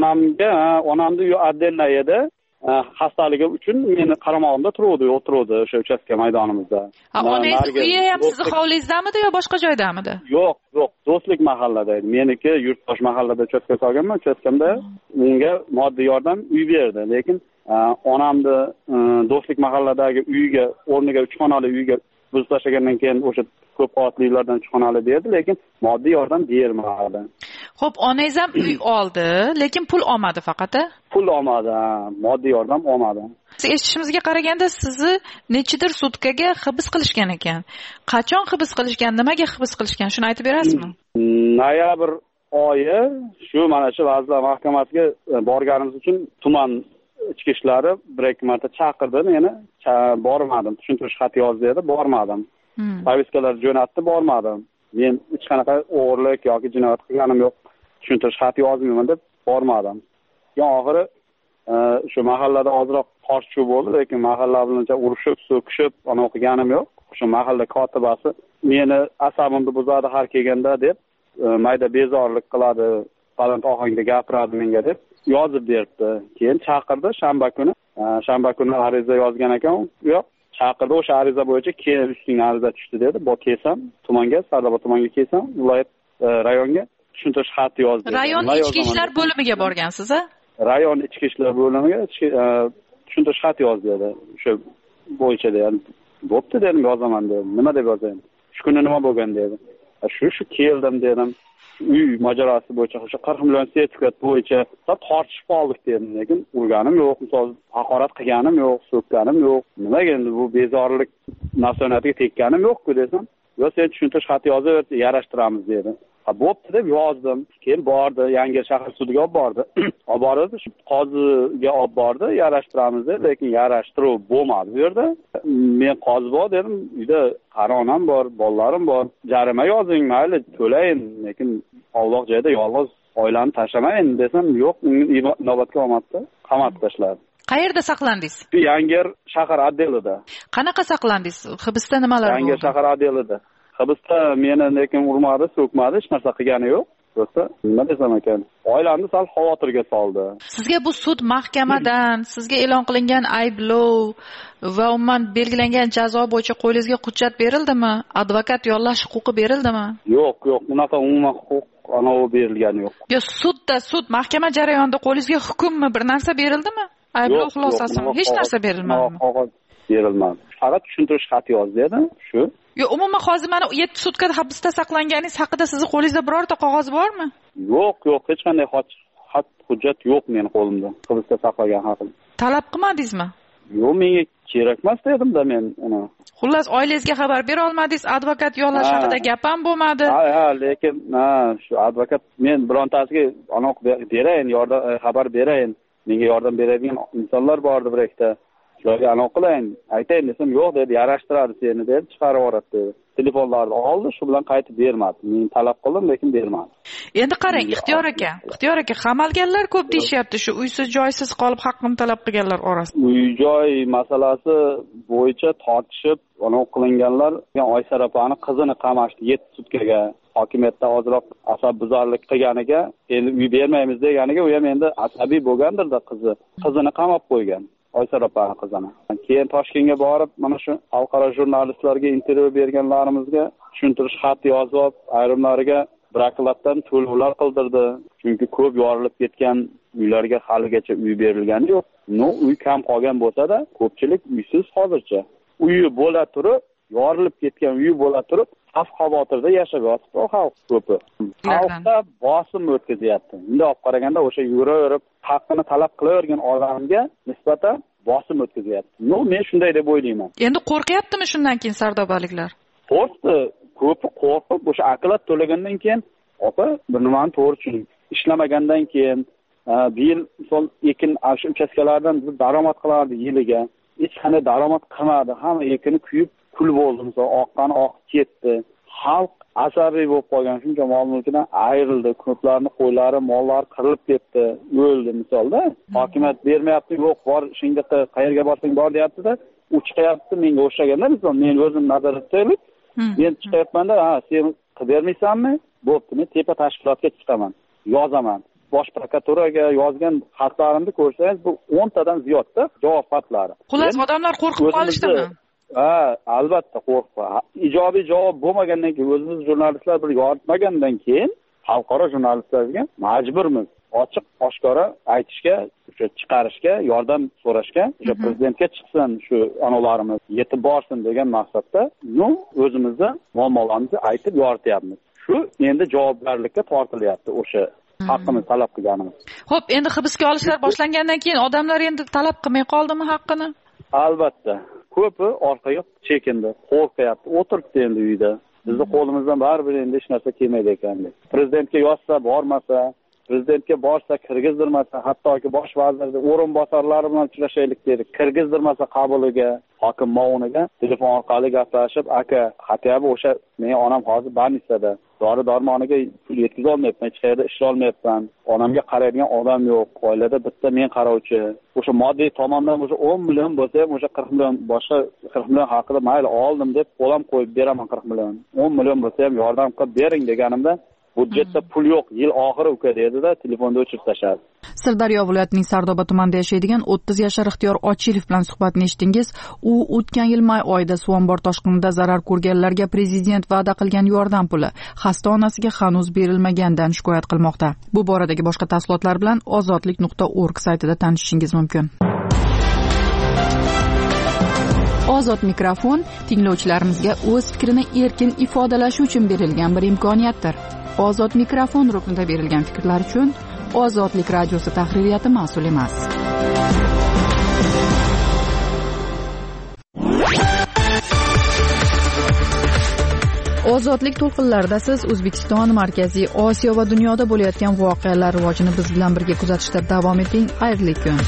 Onamning uyi отдельно edi. Xastaligi uchun meni qaramog'imda o'tiruvdi o'sha uchastka maydonimizda. Onangiz uyi ham sizni hovlingizdamidi yo boshqa joydamidi? Yo'q, Do'stlik mahallada edi. Meniki Yurtdosh mahallada uchastka solganman, uchastkamda unga moddiy yordam uy berdi, lekin onamni Do'stlik mahalladagi uyiga o'rniga 3 xonali uyga buzib tashlagandan keyin o'sha ko'p qavatli uylardan 3 xonali berdi, lekin moddiy yordam bermadi. Xo'p, onangiz ham uy oldi, lekin pul olmadi faqat. Pul olmadi, moddiy yordam olmadi. Eshitishimizga qaraganda sizni nechidir sutkaga hibs qilishgan ekan. Qachon hibs qilishgan, nimaga hibs qilishgan, shuni aytib berasizmi? Noyabr oyi shu mana shu Vazirlar Mahkamasiga borganimiz uchun tuman ichki ishlari 1-2 marta chaqirdi meni. Bormadim. Tushuntirish xati yozdi dedi, bormadim. Poviskalar jo'natdi, bormadim. Men hech qanaqa o'g'irlik yoki jinoyat qilganim yo'q. Tushuntirish xati yozmayman deb bormadim. Oxiri shu mahallada ozroq qo'rshuv bo'ldi, lekin mahalla bilancha urushib, so'kishib, ana o'qiganim yo'q. Shu mahalla kotibasi meni asabimni buzadi har kelganda deb, mayda bezorlik qiladi, baland ohangda gapiradi menga deb yozib berdi. Keyin chaqirdi shanba kuni ariza yozgan ekan. Yo'q, chaqirdi, o'sha ariza bo'yicha keyin ustingga ariza tushdi dedi. Bu kelsam tumanga, Sardoba tumanga kelsam, viloyat rayonga tushuntirish xati yozdi. Rayon ichki ishlar bo'limiga borgansiz, a? Rayon ichki ishlar bo'limiga tushuntirish xati yozdi dedi. O'sha bo'yicha dedi. Bo'pti dedim, yozaman dedim. Nima deb yozaman? Shu kuni nima bo'lgan dedi. Shu keldim dedim. Uy mojarosi bo'yicha o'sha 40 million sertifikat bo'yicha tortishib qoldik dedim. Lekin urganim yo'q, misol haqorat qilganim yo'q, so'kkanim yo'q. Nimaga endi bu bezorlik nafsoniyatiga tekkanim yo'q-ku desam, yo sen tushuntirish xati yozaver, yarashtiramiz dedi. Bo'pti deb yozdim. Keyin bordi, Yangi shahar sudiga olib bordi. Olib bordi, qoziga olib bordi, yarashtiramiz dedi, lekin yarashtiruv bo'lmadi bu yerda. Men qozi bor dedim, uyda qaronam bor, bolalarim bor. Jarima yozing, mayli, to'layin, lekin ovloq joyda yolg'iz oilani tashlamayin desam, yo'q, inobatga olmadi, qamatib tashladi. Qayerda saqlandingiz? Yangi shahar otdelida. Qanaqa saqlandingiz? Hibsda nimalar bo'ldi? Yangi shahar otdelida. Hibsda meni lekin urmadi, so'kmadi, hech narsa qilgani yo'q. Bo'lsa, nima desam ekan? Oilamni sal xavotirga soldi. Sizga bu sud mahkamadan sizga e'lon qilingan ayblov va umuman belgilangan jazo bo'yicha qo'lingizga hujjat berildimi? Advokat yollash huquqi berildimi? Yo'q, unaqa umuman huquq berilgani yo'q. Yo, sud mahkama jarayonida qo'lingizga hukmmi, bir narsa berildimi? Ayblov xulosasimi? Hech narsa berilmadimi? Qog'oz berilmadi. Faqat tushuntirish xati yozdi edi, shu. Yo, umuman hozir mana 7 sutka hibsda saqlanganingiz haqida sizning qo'lingizda birorta qog'oz bormi? Yo'q, hech qanday xat hujjat yo'q mening qo'limda. Hibsda saqlagan haqida. Talab qilmadingizmi? Yo'q, menga kerak emas dedim-da men uni. Xullas, oilangizga xabar bera olmadingiz, advokat yollash haqida gap ham bo'lmadi. Ha, lekin shu advokat men birontasiga aniq berayin, yordam xabar berayin. Menga yordam beradigan insonlar bordi bir ikkita. Shularga aniq qilayin, aytayin desam, yo'q dedi, yarashtiradi seni deb chiqarib yuboradi dedi. Telefonlarni oldi, shu bilan qaytib bermadi. Men talab qildim, lekin bermadi. Endi qarang, Ixtiyor aka, qamalganlar ko'p deyishyapti, shu uysiz joysiz qolib haqqini talab qilganlar orasida. Uy-joy masalasi bo'yicha tortishib, aniq qilinganlar, Oysar opani qizini qamashdi 7 sutkaga. Hokimiyatda ozroq asabbuzarlik qilganiga, endi uy bermaymiz deganiga, u ham endi asabiy bo'lgandir-da qizini qamab qo'ygan. Oysar opani qizini. Keyin Toshkentga borib, mana shu xalqaro jurnalistlarga intervyu berganlarimizga tushuntirish xat yozib, ayrimlariga braklatdan to'lovlar qildirdi. Chunki ko'p yorilib ketgan uylarga haligacha uy berilgani yo'q. Uy kam qolgan bo'lsa-da, ko'pchilik uysiz hozircha. Uyi bo'la turib, yorilib ketgan uyi bo'la turib, xavotirda yashab yotibdi xalq ko'pi. Xalqda bosim o'tkazyapti. Bunday olib qaraganda o'sha yuraverib, haqqini talab qilavergan odamga nisbatan bosim o'tkazyapti. Men shunday deb o'ylayman. Endi qo'rqyaptimi shundan keyin sardobaliklar? Ko'pi qo'rqib, o'sha aklat to'lagandan keyin, bir nimani to'g'ri tushuning. Ishlamagandan keyin, bir yil misol ekin shu uchastkalardan daromad qilardi yiliga. Hech qanday daromad qilmadi. Hamma ekini kuyib kul bo'ldi, misol oqqani oqib ketdi. Xalq asabiy bo'lib qolgan, shuncha mol-mulkidan ayrildi. Ko'plarning qo'ylari, mollari qirilib ketdi, o'ldi misolda. Hokimiyat bermayapti, yo'q, bor, shunga qayerga borsang bor deyapti-da, u chiqyapti menga o'xshaganda, misol men o'zim nazorat qilib, men chiqyapman-da, sen qilib bermaysanmi? Bo'pti, men tepa tashkilotga chiqaman, yozaman. Bosh prokuraturaga yozgan xatlarimni ko'rsangiz, bu 10 tadan ziyodda javob xatlari. Xullas, odamlar qo'rqib qolishdimi? Albatta qo'rqib. Ijobiy javob bo'lmagandan keyin, o'zimiz jurnalistlar bir yoritmagandan keyin xalqaro jurnalistlarga majburmiz ochiq oshkora aytishga, o'sha chiqarishga, yordam so'rashga, o'sha prezidentga chiqsin shu anolarimiz yetib borsin degan maqsadda o'zimizda muammolarimizni aytib yorityapmiz. Shu endi javobgarlikka tortilyapti o'sha haqqimiz talab qilganimiz. Xo'p, endi hibsga olishlar boshlangandan keyin odamlar endi talab qilmay qoldimi haqqini? Albatta. Ko'pi orqaga chekindi, qo'rqyapti, o'tiribdi endi uyda. Bizni qo'limizdan baribir endi hech narsa kelmaydi ekan. Prezidentga yozsa, bormasa, prezidentga borsa, kirgizdirmasa, hattoki bosh vazirning o'rinbosarlari bilan uchrashaylik dedi, kirgizdirmasa qabuliga, hokim ma'muniga telefon orqali gaplashib, aka, xatabi o'sha men onam hozir больницада, dori-darmoniga pul yetkiza olmayapman, hech qayerda ishlay olmayapman. Onamga qaraydigan odam yo'q. Oilada bitta men qarovchi. O'sha moddiy tomondan o'sha 10 million bo'lsa ham, o'sha 40 million boshqa 40 million haqida mayli oldim deb qo'lam qo'yib beraman 40 million. 10 million bo'lsa ham yordam qilib bering deganimda, budjetda pul yo'q, yil oxiri uka dedi-da, telefonda o'chirib tashladi. Sirdaryo viloyatining Sardoba tumanida yashaydigan 30 yashar Ixtiyor Ochilov bilan suhbatni eshitdingiz. U o'tgan yil may oyida suv ombor toshqinida zarar ko'rganlarga prezident va'da qilgan yordam puli xasta onasiga hanuz berilmaganidan shikoyat qilmoqda. Bu boradagi boshqa tafsilotlar bilan ozodlik.org saytida tanishishingiz mumkin. Ozod mikrofon tinglovchilarimizga o'z fikrini erkin ifodalashi uchun berilgan bir imkoniyatdir. Ozod mikrofon ruknida berilgan fikrlar uchun Ozodlik radiosi tahririyati mas'ul emas. Ozodlik to'lqinlarida siz O'zbekiston, Markaziy Osiyo va dunyoda bo'layotgan voqealar rivojini biz bilan birga kuzatishda davom eting. Xayrli kun.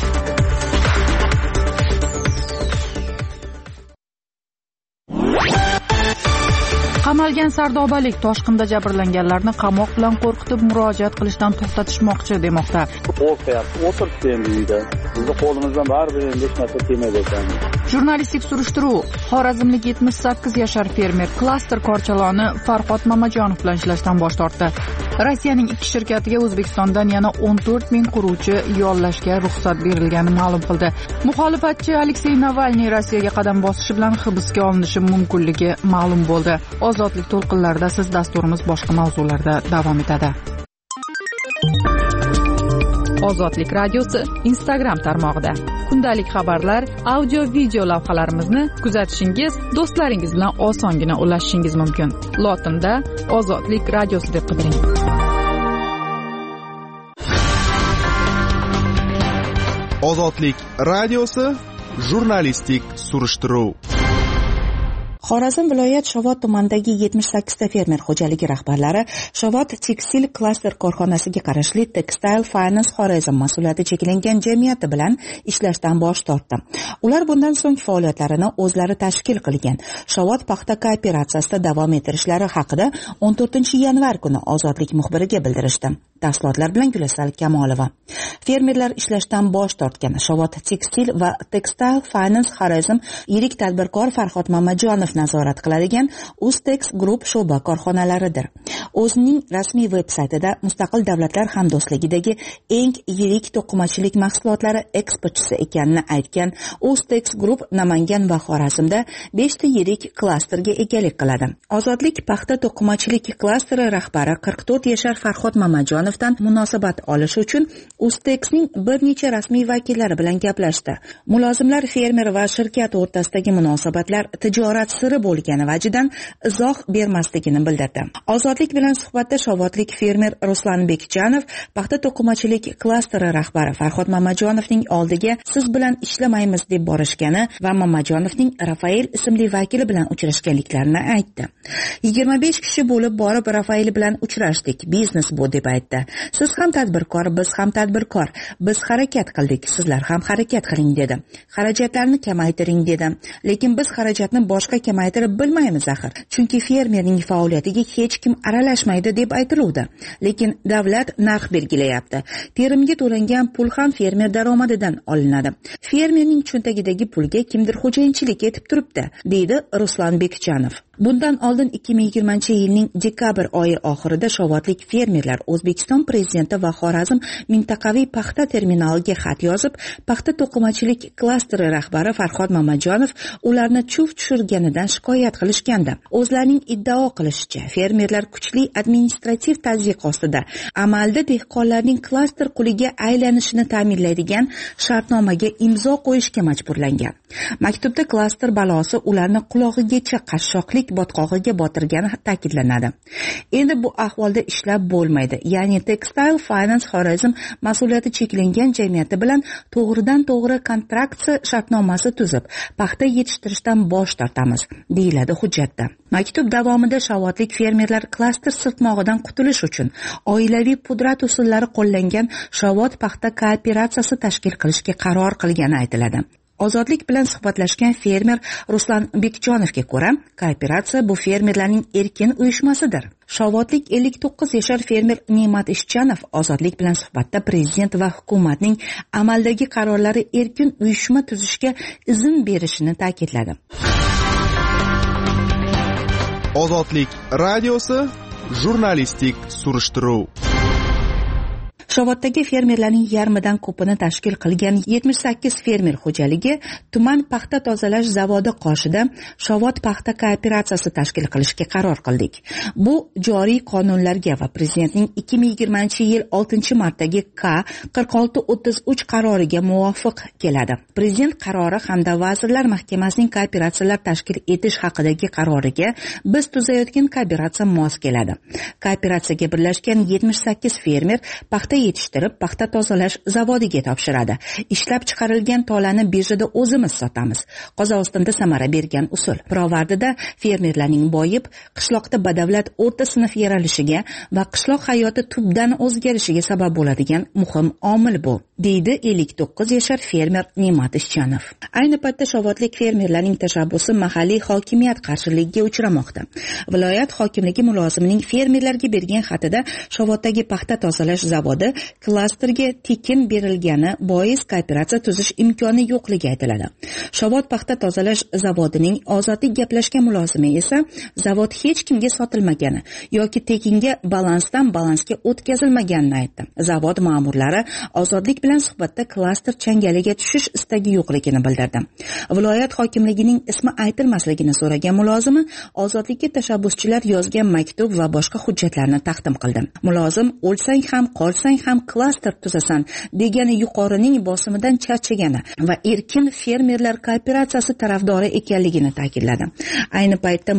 Qamalgan sardobalik toshqinda jabrlanganlarni qamoq bilan qo'rqitib murojaat qilishdan to'xtatishmoqchi demoqda. Qo'rqyapti, o'tiribdi endi uyda. Bizni qo'limizdan baribir endi hech narsa kelmaydi ekan. Jurnalistik surishtiruv. Xorazmlik 78 yashar fermer klaster korchaloni Farhod Mamajonov bilan ishlashdan bosh tortdi. Rossiyaning 2 shirkatiga O'zbekistondan yana 14 ming quruvchi yollashga ruxsat berilganini ma'lum qildi. Muxolifatchi Aleksey Navalniy Rossiyaga qadam bosishi bilan hibsga olinishi mumkinligi ma'lum bo'ldi. Ozodlik to'lqinlarida siz dasturimiz boshqa mavzularda davom etadi. Ozodlik radiosi Instagram tarmog'ida kundalik xabarlar, audio video lavhalarimizni kuzatishingiz, do'stlaringiz bilan osongina ulashishingiz mumkin. Lotinda Ozodlik radiosi deb qidiring. Ozodlik radiosi jurnalistik surishtiruv. Xorazm viloyat Shovot tumanidagi 78 ta fermer xo'jaligi rahbarlari Shovot tekstil klaster korxonasiga qarashli Textile Finance Xorazm mas'uliyati cheklangan jamiyati bilan ishlashdan bosh tortdi. Ular bundan so'ng faoliyatlarini o'zlari tashkil qilgan Shovot paxta kooperatsiyasida davom ettirishlari haqida 14-yanvar kuni Ozodlik muxbiriga bildirishdi. Tafsilotlar bilan Gulasal Kamolova. Fermerlar ishlashdan bosh tortgan Shovot tekstil va Textile Finance Xorazm yirik tadbirkor Farhod Mamajonov nazorat qiladigan Ustex Group sho'ba korxonalaridir. O'zining rasmiy veb-saytida Mustaqil Davlatlar Hamdo'stligidagi eng yirik to'qimachilik mahsulotlari eksportchisi ekanini aytgan Ustex Group Namangan va Xorazmda 5 ta yirik klasterga egalik qiladi. Ozodlik paxta to'qimachilik klasteri rahbari 44 yashar Farhod Mamajonovdan munosabat olish uchun Ustexning bir necha rasmiy vakillari bilan gaplashdi. Mulozimlar fermer va shirkat o'rtasidagi munosabatlar tijorat siri bo'lgani vajidan izoh bermasligini bildirdi. Ozodlik bilan suhbatda shovotlik fermer Ruslan Bekjanov paxta to'qimachilik klasteri rahbari Farhod Mamajonovning oldiga siz bilan ishlamaymiz deb borishgani va Mamajonovning Rafael ismli vakili bilan uchrashganliklarini aytdi. 25 kishi bo'lib borib Rafael bilan uchrashdik. Biznes bu deb aytdi. Siz ham tadbirkor, biz ham tadbirkor. Biz harakat qildik, sizlar ham harakat qiling dedi. Xarajatlarni kamaytiring dedi. Lekin biz xarajatni boshqa kamaytirib bilmaymiz axir. Chunki fermerning faoliyatiga hech kim aralashmaydi deb aytiluvdi. Lekin davlat narx belgilayapti. Terimga to'langan pul ham fermer daromadidan olinadi. Fermerning cho'ntagidagi pulga kimdir xo'jayinchilik etib turibdi, deydi Ruslan Bekjanov. Bundan oldin 2020-yilning dekabr oyi oxirida Shovotlik fermerlar O'zbekiston prezidenti va Xorazm mintaqaviy paxta terminaliga xat yozib, paxta to'qimachilik klasteri rahbari Farhod Mamajonov ularni chuv tushirganidan shikoyat qilishgandi. O'zlarining iddao qilishicha, fermerlar kuchli administrativ tazyiq ostida amalda dehqonlarning klaster quliga aylanishini ta'minlaydigan shartnomaga imzo qo'yishga majburlangan. Maktubda klaster balosi ularni qulog'igacha qashshoqlik botqog'iga botirgani ta'kidlanadi. Endi bu ahvolda ishlab bo'lmaydi. Ya'ni Textile Finance Xorazm mas'uliyati cheklangan jamiyati bilan to'g'ridan-to'g'ri kontraktsiya shartnomasi tuzib, paxta yetishtirishdan bosh tortamiz, deyiladi hujjatda. Maktub davomida shovotlik fermerlar klaster sirtmog'idan qutulish uchun oilaviy pudrat usullari qo'llangan Shovot paxta kooperatsiyasi tashkil qilishga qaror qilgani aytiladi. Ozodlik bilan suhbatlashgan fermer Ruslan Bekjonovga ko'ra, kooperatsiya bu fermerlarning erkin uyushmasidir. Shovotlik 59 yashar fermer Ne'mat Ishchanov Ozodlik bilan suhbatda prezident va hukumatning amaldagi qarorlari erkin uyushma tuzishga izn berishini ta'kidladi. Ozodlik radiosi jurnalistik surishtiruv. Shovotdagi fermerlarning yarmidan ko'pini tashkil qilgan 78 fermer xo'jaligi tuman paxta tozalash zavodi qoshida Shovot paxta kooperatsiyasi tashkil qilishga qaror qildik. Bu joriy qonunlarga va prezidentning 2020-yil 6-martdagi K4633 qaroriga muvofiq keladi. Prezident qarori hamda Vazirlar Mahkamasining kooperatsiyalar tashkil etish haqidagi qaroriga biz tuzayotgan kooperatsiya mos keladi. Kooperatsiyaga birlashgan 78 fermer paxta yetishtirib paxta tozalash zavodiga topshiradi. Ishlab chiqarilgan tolani birjada o'zimiz sotamiz. Qozog'istonda samara bergan usul. Pirovardida fermerlarning boyib, qishloqda badavlat o'rta sinf yaralishiga va qishloq hayoti tubdan o'zgarishiga sabab bo'ladigan muhim omil bu, deydi 59 yashar fermer Ne'mat Ishchanov. Ayni paytda Shovotlik fermerlarning tashabbusi mahalliy hokimiyat qarshiligiga uchramoqda. Viloyat hokimligi mulozimining fermerlarga bergan xatida Shovotdagi paxta tozalash zavodi klasterga tekin berilgani bois kooperatsiya tuzish imkoni yo'qligi aytiladi. Shovot paxta tozalash zavodining ozodlik gaplashgan mulozimi esa zavod hech kimga sotilmagani yoki tekinga balansdan balansga o'tkazilmaganini aytdi. Zavod ma'murlari ozodlik bilan suhbatda klaster changaliga tushish istagi yo'qligini bildirdi. Viloyat hokimligining ismi aytilmasligini so'ragan mulozimi ozodlikka tashabbuschilar yozgan maktub va boshqa hujjatlarni taqdim qildi. Mulozim o'lsang ham qolsang ham klaster tuzasan degani yuqorining bosimidan charchagani va erkin fermerlar kooperatsiyasi tarafdori ekanligini ta'kidladi. Ayni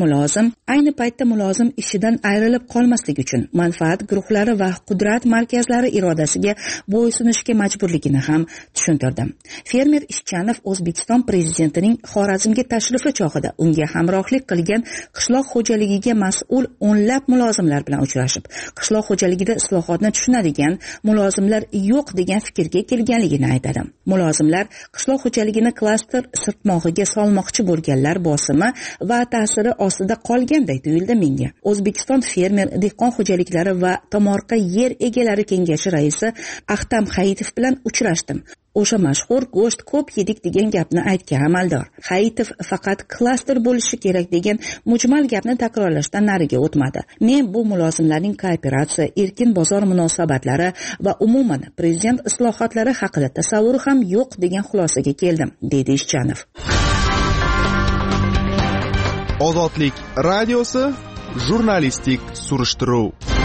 paytda mulozim ishidan ayrilib qolmaslik uchun manfaat guruhlari va qudrat markazlari irodasiga bo'ysunishga majburligini ham tushuntirdi. Fermer Ishchanov O'zbekiston prezidentining Xorazmga tashrifi chog'ida unga hamrohlik qilgan qishloq xo'jaligiga mas'ul o'nlab mulozimlar bilan uchrashib, qishloq xo'jaligida islohotni tushunadigan mulozimlar yo'q degan fikrga kelganligini aytadi. Mulozimlar qishloq xo'jaligini klaster sirtmog'iga solmoqchi bo'lganlar bosimi va ta'siri ostida qolganday tuyuldi menga. O'zbekiston fermer dehqon xo'jaliklari va tomorqa yer egalari kengashi raisi Ahtam Hayitov bilan uchrashdim. O'sha mashhur go'sht ko'p yedik degan gapni aytgan amaldor. Hayitov faqat klaster bo'lishi kerak degan mujmal gapni takrorlashdan nariga o'tmadi. Men bu mulozimlarning kooperatsiya, erkin bozor munosabatlari va umuman prezident islohotlari haqida tasavvuri ham yo'q degan xulosaga keldim, dedi Ishchanov. Ozodlik radiosi jurnalistik surishtiruv.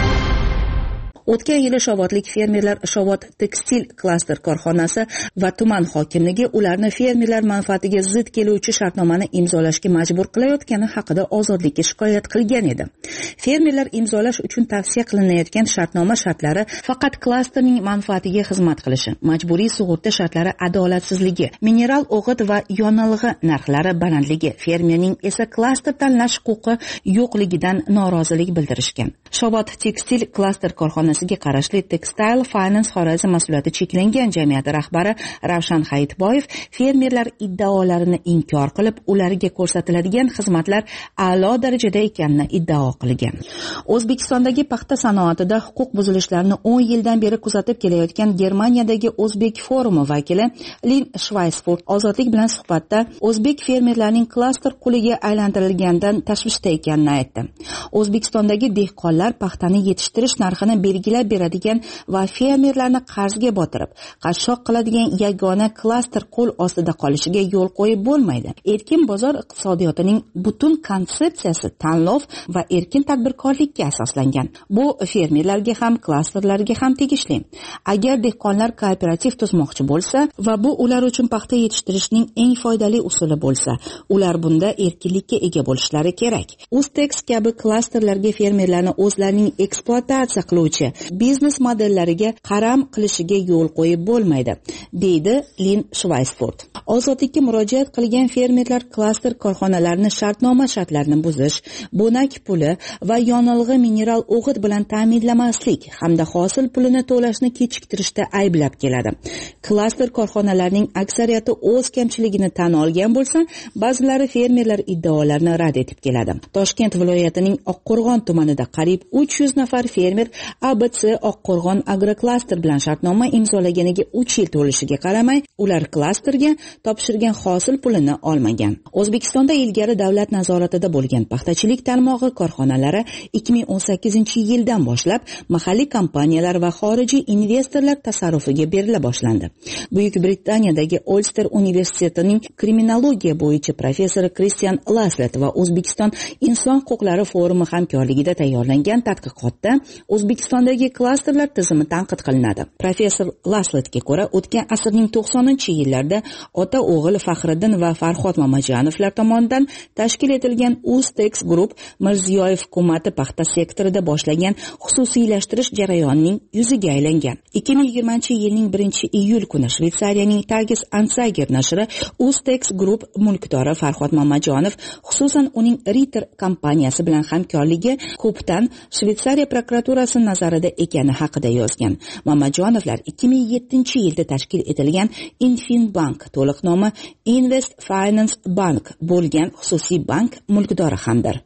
O'tgan yili Shovotlik fermerlar Shovot tekstil klaster korxonasi va tuman hokimligi ularni fermerlar manfaatiga zid keluvchi shartnomani imzolashga majbur qilayotgani haqida Ozodlikka shikoyat qilgan edi. Fermerlar imzolash uchun tavsiya qilinayotgan shartnoma shartlari faqat klasterning manfaatiga xizmat qilishi, majburiy sug'urta shartlari adolatsizligi, mineral o'g'it va yonilg'i narxlari balandligi, fermerning esa klaster tanlash huquqi yo'qligidan norozilik bildirishgan. Shovot tekstil klaster korxonasi qarashli Textile Finance Xorazm mas'uliyati cheklangan jamiyati rahbari Ravshan Hayitboyev fermerlar iddaolarini inkor qilib, ularga ko'rsatiladigan xizmatlar a'lo darajada ekanini iddao qilgan. O'zbekistondagi paxta sanoatida huquq buzilishlarini 10 yildan beri kuzatib kelayotgan Germaniyadagi O'zbek forumi vakili Lin Schweisfurt ozodlik bilan suhbatda o'zbek fermerlarining klaster quliga aylantirilgandan tashvishda ekanini aytdi. O'zbekistondagi dehqonlar paxtani yetishtirish narxini belgilab beradigan va fermerlarni qarzga botirib, qashshoq qiladigan yagona klaster qo'l ostida qolishiga yo'l qo'yib bo'lmaydi. Erkin bozor iqtisodiyotining butun konsepsiyasi tanlov va erkin tadbirkorlikka asoslangan. Bu fermerlarga ham, klasterlarga ham tegishli. Agar dehqonlar kooperativ tuzmoqchi bo'lsa va bu ular uchun paxta yetishtirishning eng foydali usuli bo'lsa, ular bunda erkinlikka ega bo'lishlari kerak. Ustex kabi klasterlarga fermerlarni o'zlarining ekspluatatsiya qiluvchi biznes modellariga qaram qilishiga yo'l qo'yib bo'lmaydi, deydi Lin Schweisfurt. Ozodlikka murojaat qilgan fermerlar klaster korxonalarini shartnoma shartlarini buzish, bo'nak puli va yonilg'i mineral o'g'it bilan ta'minlamaslik hamda hosil pulini to'lashni kechiktirishda ayblab keladi. Klaster korxonalarining aksariyati o'z kamchiligini tan olgan bo'lsa, ba'zilari fermerlar iddaolarini rad etib keladi. Toshkent viloyatining Oqqo'rg'on tumanida qariyb 300 nafar fermer ABC Oqqo'rg'on agroklaster bilan shartnoma imzolaganiga 3 yil to'lishiga qaramay, ular klasterga topshirgan hosil pulini olmagan. O'zbekistonda ilgari davlat nazoratida bo'lgan paxtachilik tarmog'i korxonalari 2018-yildan boshlab mahalliy kompaniyalar va xorijiy investorlar tasarrufiga berila boshlandi. Buyuk Britaniyadagi Ulster universitetining kriminologiya bo'yicha professori Christian Laslet va O'zbekiston Inson huquqlari forumi hamkorligida tayyorlangan qilingan tadqiqotda O'zbekistondagi klasterlar tizimi tanqid qilinadi. Professor Lasletga ko'ra, o'tgan asrning 90-yillarida ota-o'g'il Faxriddin va Farhod Mamajonovlar tomonidan tashkil etilgan Uztex Group Mirziyoyev hukumati paxta sektorida boshlagan xususiylashtirish jarayonining yuziga aylangan. 2020-yilning 1-iyul kuni Shveysariyaning Tages Anzeiger nashri Uztex Group mulkdori Farhod Mamajonov, xususan uning Ritter kompaniyasi bilan hamkorligi ko'pdan Shveysariya prokuraturasi nazarida ekani haqida yozgan. Mamajonovlar 2007-yilda tashkil etilgan Infinbank, to'liq nomi Invest Finance Bank bo'lgan xususiy bank mulkdori hamdir.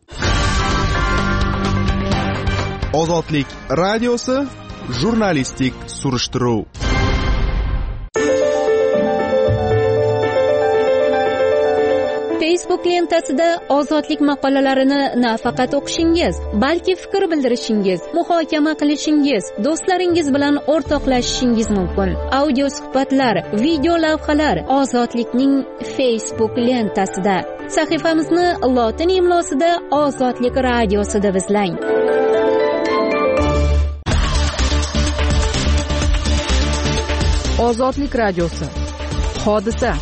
Ozodlik radiosi jurnalistik surishtiruv. Facebook lentasida ozodlik maqolalarini nafaqat o'qishingiz, balki fikr bildirishingiz, muhokama qilishingiz, do'stlaringiz bilan o'rtoqlashishingiz mumkin. Audio suhbatlar, video lavhalar ozodlikning Facebook lentasida. Sahifamizni lotin imlosida Ozodlik radiosi deb izlang. Ozodlik radiosi. Hodisa.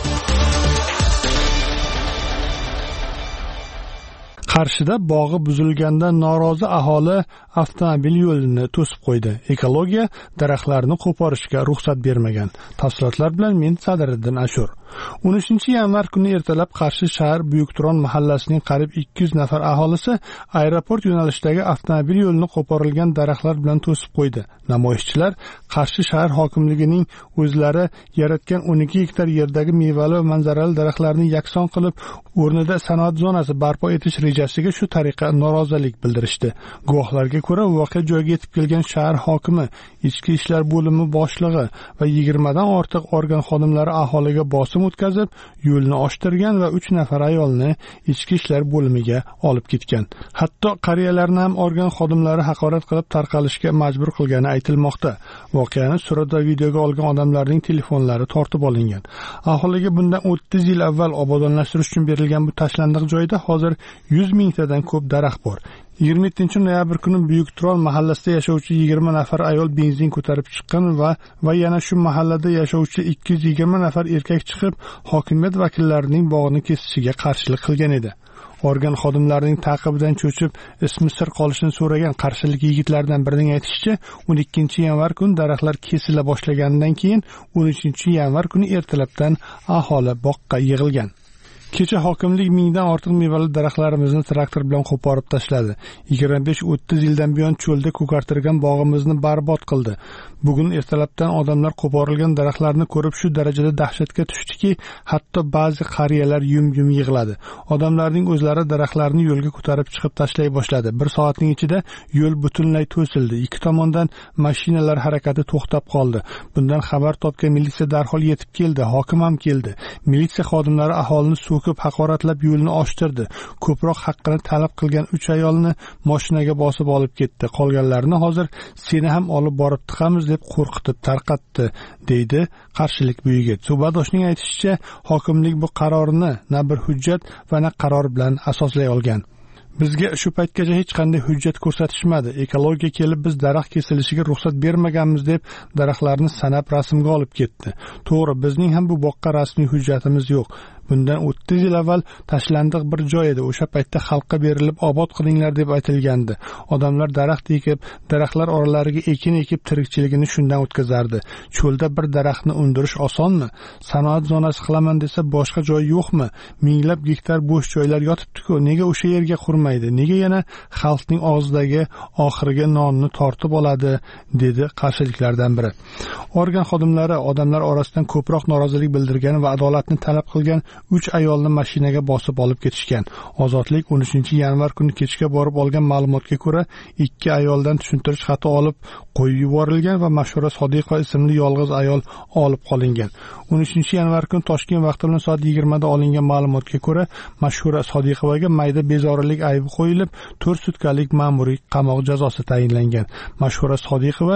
Qarshida bog'i buzilgandan norozi aholi avtomobil yo'lini to'sib qo'ydi. Ekologiya daraxtlarni qo'porishga ruxsat bermagan. Tafsilotlar bilan men Sadiriddin Ashur. 13-yanvar kuni ertalab Qarshi shahar Buyukturon mahallasining qariyb 200 nafar aholisi aeroport yo'nalishidagi avtomobil yo'lini qo'porilgan daraxtlar bilan to'sib qo'ydi. Namoyishchilar Qarshi shahar hokimligining o'zlari yaratgan 12 gektar yerdagi mevali va manzarali daraxtlarni yakson qilib, o'rnida sanoat zonasi barpo etish rejasiga shu tariqa norozilik bildirishdi. Guvohlarga ko'ra, voqea joyiga yetib kelgan shahar hokimi, ichki ishlar bo'limi boshlig'i va 20 dan ortiq organ xodimlari aholiga bosim o'tkazib, yo'lni ochtirgan va 3 nafar ayolni ichki ishlar bo'limiga olib ketgan. Hatto qariyalarni ham organ xodimlari haqorat qilib tarqalishga majbur qilgani aytilmoqda. Voqeani surat va videoga olgan odamlarning telefonlari tortib olingan. Aholiga bundan 30 yil avval obodonlashtirish uchun berilgan bu tashlandiq joyda hozir 100 mingtadan ko'p daraxt bor. 27-noyabr kuni Buyukturon mahallasida yashovchi 20 nafar ayol benzin ko'tarib chiqqan va yana shu mahallada yashovchi 220 nafar erkak chiqib, hokimiyat vakillarining bog'ni kesishiga qarshilik qilgan edi. Organ xodimlarining taqibidan cho'chib, ismi sir qolishini so'ragan qarshilik yigitlaridan birining aytishicha, 12-yanvar kuni daraxtlar kesila boshlaganidan keyin 13-yanvar kuni ertalabdan aholi boqqa yig'ilgan. Kecha hokimlik 1000 dan ortiq mevali daraxtlarimizni traktor bilan qo'porib tashladi. 25-30 yildan buyon cho'lda ko'kartirgan bog'imizni barbod qildi. Bugun ertalabdan odamlar qo'porilgan daraxtlarni ko'rib shu darajada dahshatga tushdiki, hatto ba'zi qariyalar yum-yum yig'ladi. Odamlarning o'zlari daraxtlarni yo'lga ko'tarib chiqib tashlay boshladi. 1 soatning ichida yo'l butunlay to'sildi. Ikki tomondan mashinalar harakati to'xtab qoldi. Bundan xabar topgan militsiya darhol yetib keldi. Hokim ham keldi. Militsiya xodimlari aholini so'kib haqoratlab yo'lni ochtirdi. Ko'proq haqqini talab qilgan 3 ayolni mashinaga bosib olib ketdi. Qolganlarni hozir seni ham olib borib tiqamiz deb qo'rqitib tarqatdi, deydi qarshilik buyiga. Suhbatdoshning aytishicha, hokimlik bu qarorni na bir hujjat va na qaror bilan asoslay olgan. Bizga shu paytgacha hech qanday hujjat ko'rsatishmadi. Ekologiya kelib biz daraxt kesilishiga ruxsat bermaganmiz deb daraxtlarni sanab rasmga olib ketdi. To'g'ri, bizning ham bu boqqa rasmiy hujjatimiz yo'q. Bundan 30 yil avval tashlandiq bir joy edi. O'sha paytda xalqqa berilib obod qilinglar deb aytilgandi. Odamlar daraxt ekib, daraxtlar oralariga ekin ekib tirikchiligini shundan o'tkazardi. Cho'lda bir daraxtni undirish osonmi? Sanoat zonasi qilaman desa boshqa joy yo'qmi? Minglab gektar bo'sh joylar yotibdi-ku. Nega o'sha yerga qurmaydi? Nega yana xalqning og'zidagi oxirgi nonni tortib oladi, dedi qarshiliklardan biri. Organ xodimlari odamlar orasidan ko'proq norozilik bildirgan va adolatni talab qilgan 3 ayolni mashinaga bosib olib ketishgan. Ozodlik 13-yanvar kuni kechga borib olgan ma'lumotga ko'ra, 2 ayoldan tushuntirish xati olib qo'yib yuborilgan va Mashhura Sodiqova ismli yolg'iz ayol olib qolingan. 13-yanvar kuni Toshkent vaqti bilan soat 20 da olingan ma'lumotga ko'ra, Mashhura Sodiqovaga mayda bezorilik aybi qo'yilib, 4 sutkalik ma'muriy qamoq jazosi tayinlangan. Mashhura Sodiqova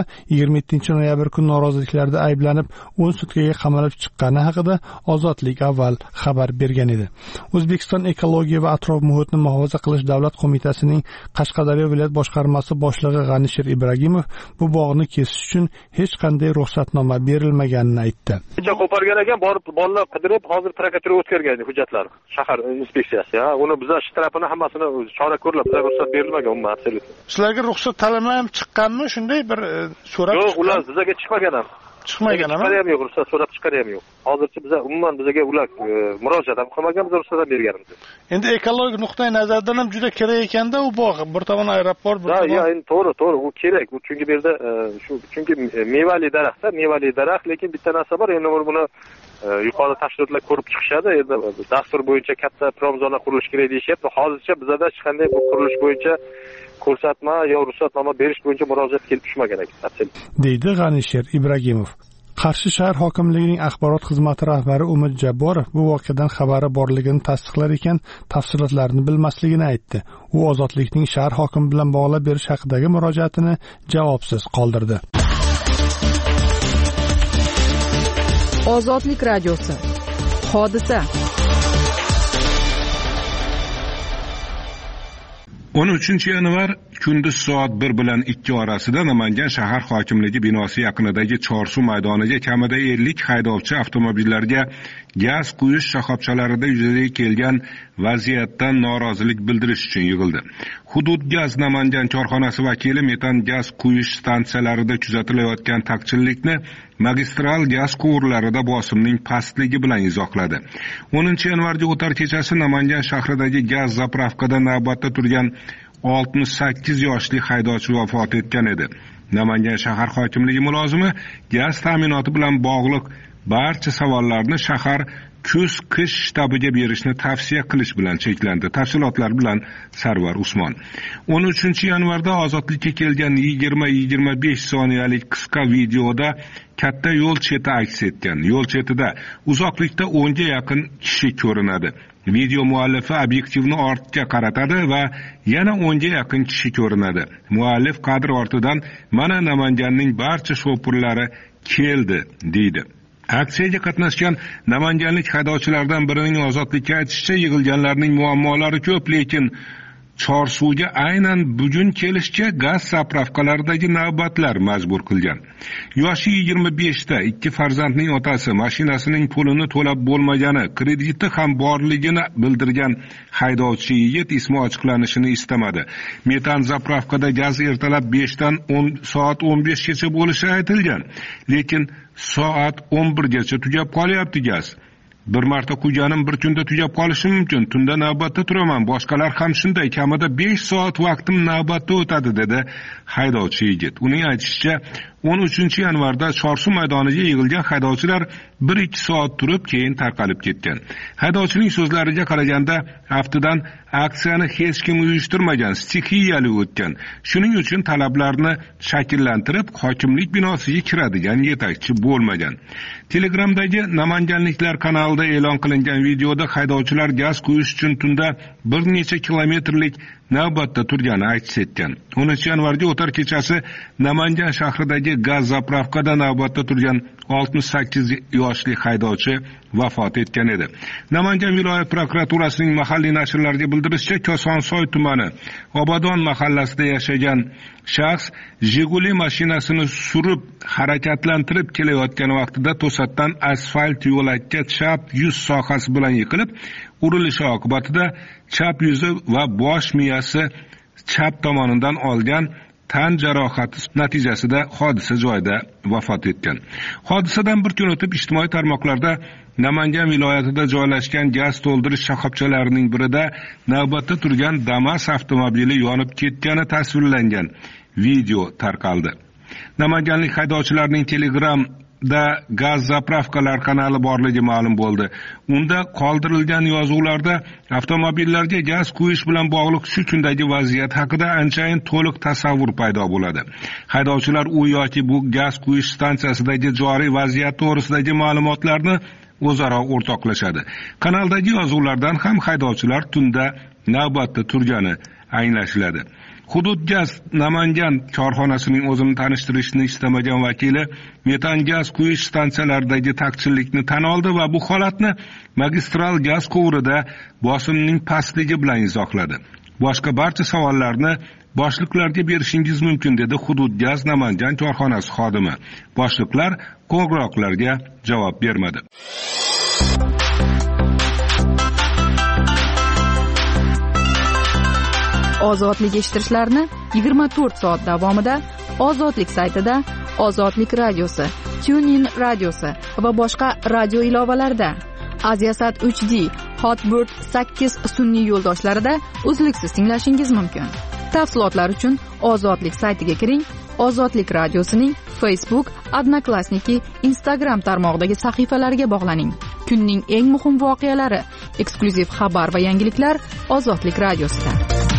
27-noyabr kuni noroziliklarda ayblanib 10 sutkaga qamalib chiqqani haqida Ozodlik avval xabar xabar bergan edi. O'zbekiston ekologiya va atrof muhitni muhofaza qilish davlat qo'mitasining Qashqadaryo viloyat boshqarmasi boshlig'i G'anishir Ibragimov bu bog'ni kesish uchun hech qanday ruxsatnoma berilmaganini aytdi. Qo'pargan ekan, borib bolalar qidirib, hozir prokuratura o'tkazgan hujjatlar, shahar inspeksiyasi. Uni bizlar shu tarafini hammasini chora ko'rib, bizga ruxsat berilmagan umuman. Sizlarga ruxsat talabi ham chiqqanmi? Shunday bir so'rab yo'q, ular bizga chiqmagan ham. Chiqmagan ham, ruxsat so'rab chiqqan ham yo'q. Hozircha biz umuman bizga ular murojaat ham qilmagan, biz ruxsat berganmiz. Endi ekologik nuqtai nazardan ham juda kerak ekanda u bog', bir tomon aeroport, bir tomon. Ha, endi to'g'ri, u kerak. U chunki bu yerda chunki mevali daraxt, lekin bitta narsa bor, endi buni yuqori tashkilotlar ko'rib chiqishadi. Endi dastur bo'yicha katta promzona qurilish kerak deyishyapti. Hozircha bizda hech qanday bu qurilish bo'yicha ko'rsatma yo ruxsatnoma berish bo'yicha murojaat kelib tushmagan ekan, deydi G'anishir Ibragimov. Qarshi shahar hokimligining axborot xizmati rahbari Umid Jabborov bu voqeadan xabari borligini tasdiqlar ekan, tafsilotlarni bilmasligini aytdi. U Ozodlikning shahar hokimi bilan bog'lab berish haqidagi murojaatini javobsiz qoldirdi. Ozodlik radiosi. Hodisa. 13 yanvar kunduz soat 1 bilan 2 orasida Namangan shahar hokimligi binosi yaqinidagi Chorsuv maydoniga kamida 50 haydovchi avtomobillarga gaz quyish shoxobchalarida yuzaga kelgan vaziyatdan norozilik bildirish uchun yig'ildi. Hudud gaz Namangan korxonasi vakili metan gaz quyish stansiyalarida kuzatilayotgan taqchillikni magistral gaz quvurlarida bosimning pastligi bilan izohladi. 10 yanvarda o'tar kechasi Namangan shahridagi gaz zapravkada navbatda turgan 68 yoshli haydovchi vafot etgan edi. Namangan shahar hokimligi mulozimi gaz ta'minoti bilan bog'liq barcha savollarni shahar kuz-qish shtabiga berishni tavsiya qilish bilan cheklandi. Tafsilotlar bilan Sarvar Usmon. 13 yanvarda Ozodlikka kelgan 20-25 soniyalik qisqa videoda katta yo'l cheti aks etgan. Yo'l chetida uzoqlikda 10 ga yaqin kishi ko'rinadi. Video muallifi obyektivni ortga qaratadi va yana 10 ga yaqin kishi ko'rinadi. Muallif kadr ortidan mana Namanganning barcha shopurlari keldi deydi. Aksiyaga qatnashgan namanganlik haydovchilardan birining Ozodlikka aytishicha, yig'ilganlarning muammolari ko'p, lekin Chorsuvga aynan bugun kelishga gaz zapravkalaridagi navbatlar majbur qilgan. Yoshi 25 da, 2 farzandning otasi, mashinasining pulini to'lab bo'lmagani, krediti ham borligini bildirgan haydovchi yigit ismi ochiqlanishini istamadi. Metan zapravkada gaz ertalab 5 dan soat 15 gacha bo'lishi aytilgan, lekin soat 11 gacha tugab qolyapti gaz. Bir marta quyganim bir kunda tugab qolishi mumkin. Tunda navbatda turaman. Boshqalar ham shunday. Kamida 5 soat vaqtim navbatda o'tadi dedi haydovchi yigit. Uning aytishicha, 13 yanvarda Chorsuv maydoniga yig'ilgan haydovchilar 1-2 soat turib keyin tarqalib ketgan. Haydovchining so'zlariga qaraganda aftidan aksiyani hech kim uyushtirmagan, stixiyali o'tgan. Shuning uchun talablarni shakllantirib hokimlik binosiga kiradigan yetakchi bo'lmagan. Telegramdagi Namanganliklar kanalida e'lon qilingan videoda haydovchilar gaz quyish uchun tunda bir necha kilometrlik navbatda turgani aks etgan. 13 yanvarda o'tar kechasi Namangan shahridagi gaz zapravkada navbatda turgan 68 yoshli haydovchi vafot etgan edi. Namangan viloyat prokuraturasining mahalliy nashrlarga bildirishicha, Kosonsoy tumani Obodon mahallasida yashagan shaxs Jiguli mashinasini surib harakatlantirib kelayotgan vaqtida to'satdan asfalt yo'lakka chap yuz sohasi bilan yiqilib, urilishi oqibatida chap yuzi va bosh miyasi chap tomonidan olgan tan jarohati natijasida hodisa joyida vafot etgan. Hodisadan bir kun o'tib ijtimoiy tarmoqlarda Namangan viloyatida joylashgan gaz to'ldirish shoxobchalarining birida navbatda turgan Damas avtomobili yonib ketgani tasvirlangan video tarqaldi. Namanganlik haydovchilarning Telegramda gaz zapravkalar kanali borligi ma'lum bo'ldi. Unda qoldirilgan yozuvlarda avtomobillarga gaz quyish bilan bog'liq shu kundagi vaziyat haqida anchayin to'liq tasavvur paydo bo'ladi. Haydovchilar u yoki bu gaz quyish stansiyasidagi joriy vaziyat to'g'risidagi ma'lumotlarni o'zaro o'rtoqlashadi. Kanaldagi yozuvlardan ham haydovchilar tunda navbatda turgani anglashiladi. Hudud gaz Namangan korxonasining o'zini tanishtirishni istamagan vakili metan gaz quyish stansiyalaridagi taqchillikni tan oldi va bu holatni magistral gaz quvurida bosimning pastligi bilan izohladi. Boshqa barcha savollarni boshliqlarga berishingiz mumkin, dedi Hudud gaz Namangan korxonasi xodimi. Boshliqlar qo'ng'iroqlarga javob bermadi. Ozodlik eshittirishlarni 24 soat davomida Ozodlik saytida, Ozodlik radiosi, TuneIn radiosi va boshqa radio ilovalarida, Aziasat 3D, Hotbird 8 sun'iy yo'ldoshlarida uzluksiz tinglashingiz mumkin. Tafsilotlar uchun Ozodlik saytiga kiring. Ozodlik radiosining Facebook, Odnoklassniki, Instagram tarmog'idagi sahifalariga bog'laning. Kunning eng muhim voqealari, eksklyuziv xabar va yangiliklar Ozodlik radiosida.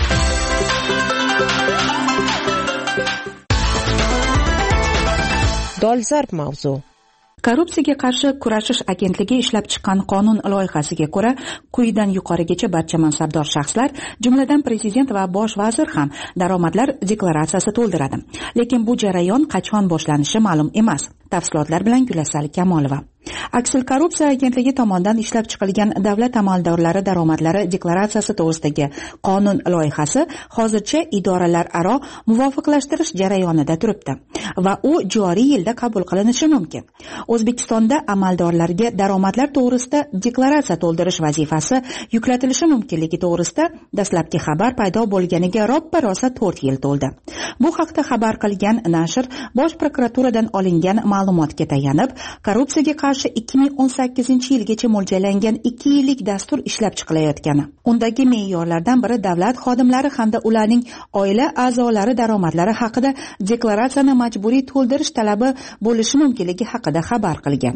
Dolzarb mavzu. Korrupsiyaga qarshi kurashish agentligi ishlab chiqqan qonun loyihasiga ko'ra, quyidan yuqorigacha barcha mansabdor shaxslar, jumladan prezident va bosh vazir ham daromadlar deklaratsiyasi to'ldiradi. Lekin bu jarayon qachon boshlanishi ma'lum emas. Tafsilotlar bilan Gulasal Kamolova. Aksil korrupsiya agentligi tomonidan ishlab chiqilgan davlat amaldorlari daromadlari deklaratsiyasi to'g'risidagi qonun loyihasi hozircha idoralararo muvofiqlashtirish jarayonida turibdi va u joriy yilda qabul qilinishi mumkin. O'zbekistonda amaldorlarga daromadlar to'g'risida deklaratsiya to'ldirish vazifasi yuklatilishi mumkinligi to'g'risida dastlabki xabar paydo bo'lganiga roppa-rosa 4 yil to'ldi. Bu haqda xabar qilgan nashr Bosh prokuraturadan olingan ma'lumotga tayanib, korrupsiyaga qarshi 2018-yilgacha mo'ljallangan 2 yillik dastur ishlab chiqilayotgani, undagi me'yorlardan biri davlat xodimlari hamda ularning oila a'zolari daromadlari haqida deklaratsiyani majburiy to'ldirish talabi bo'lishi mumkinligi haqida xabar qilgan.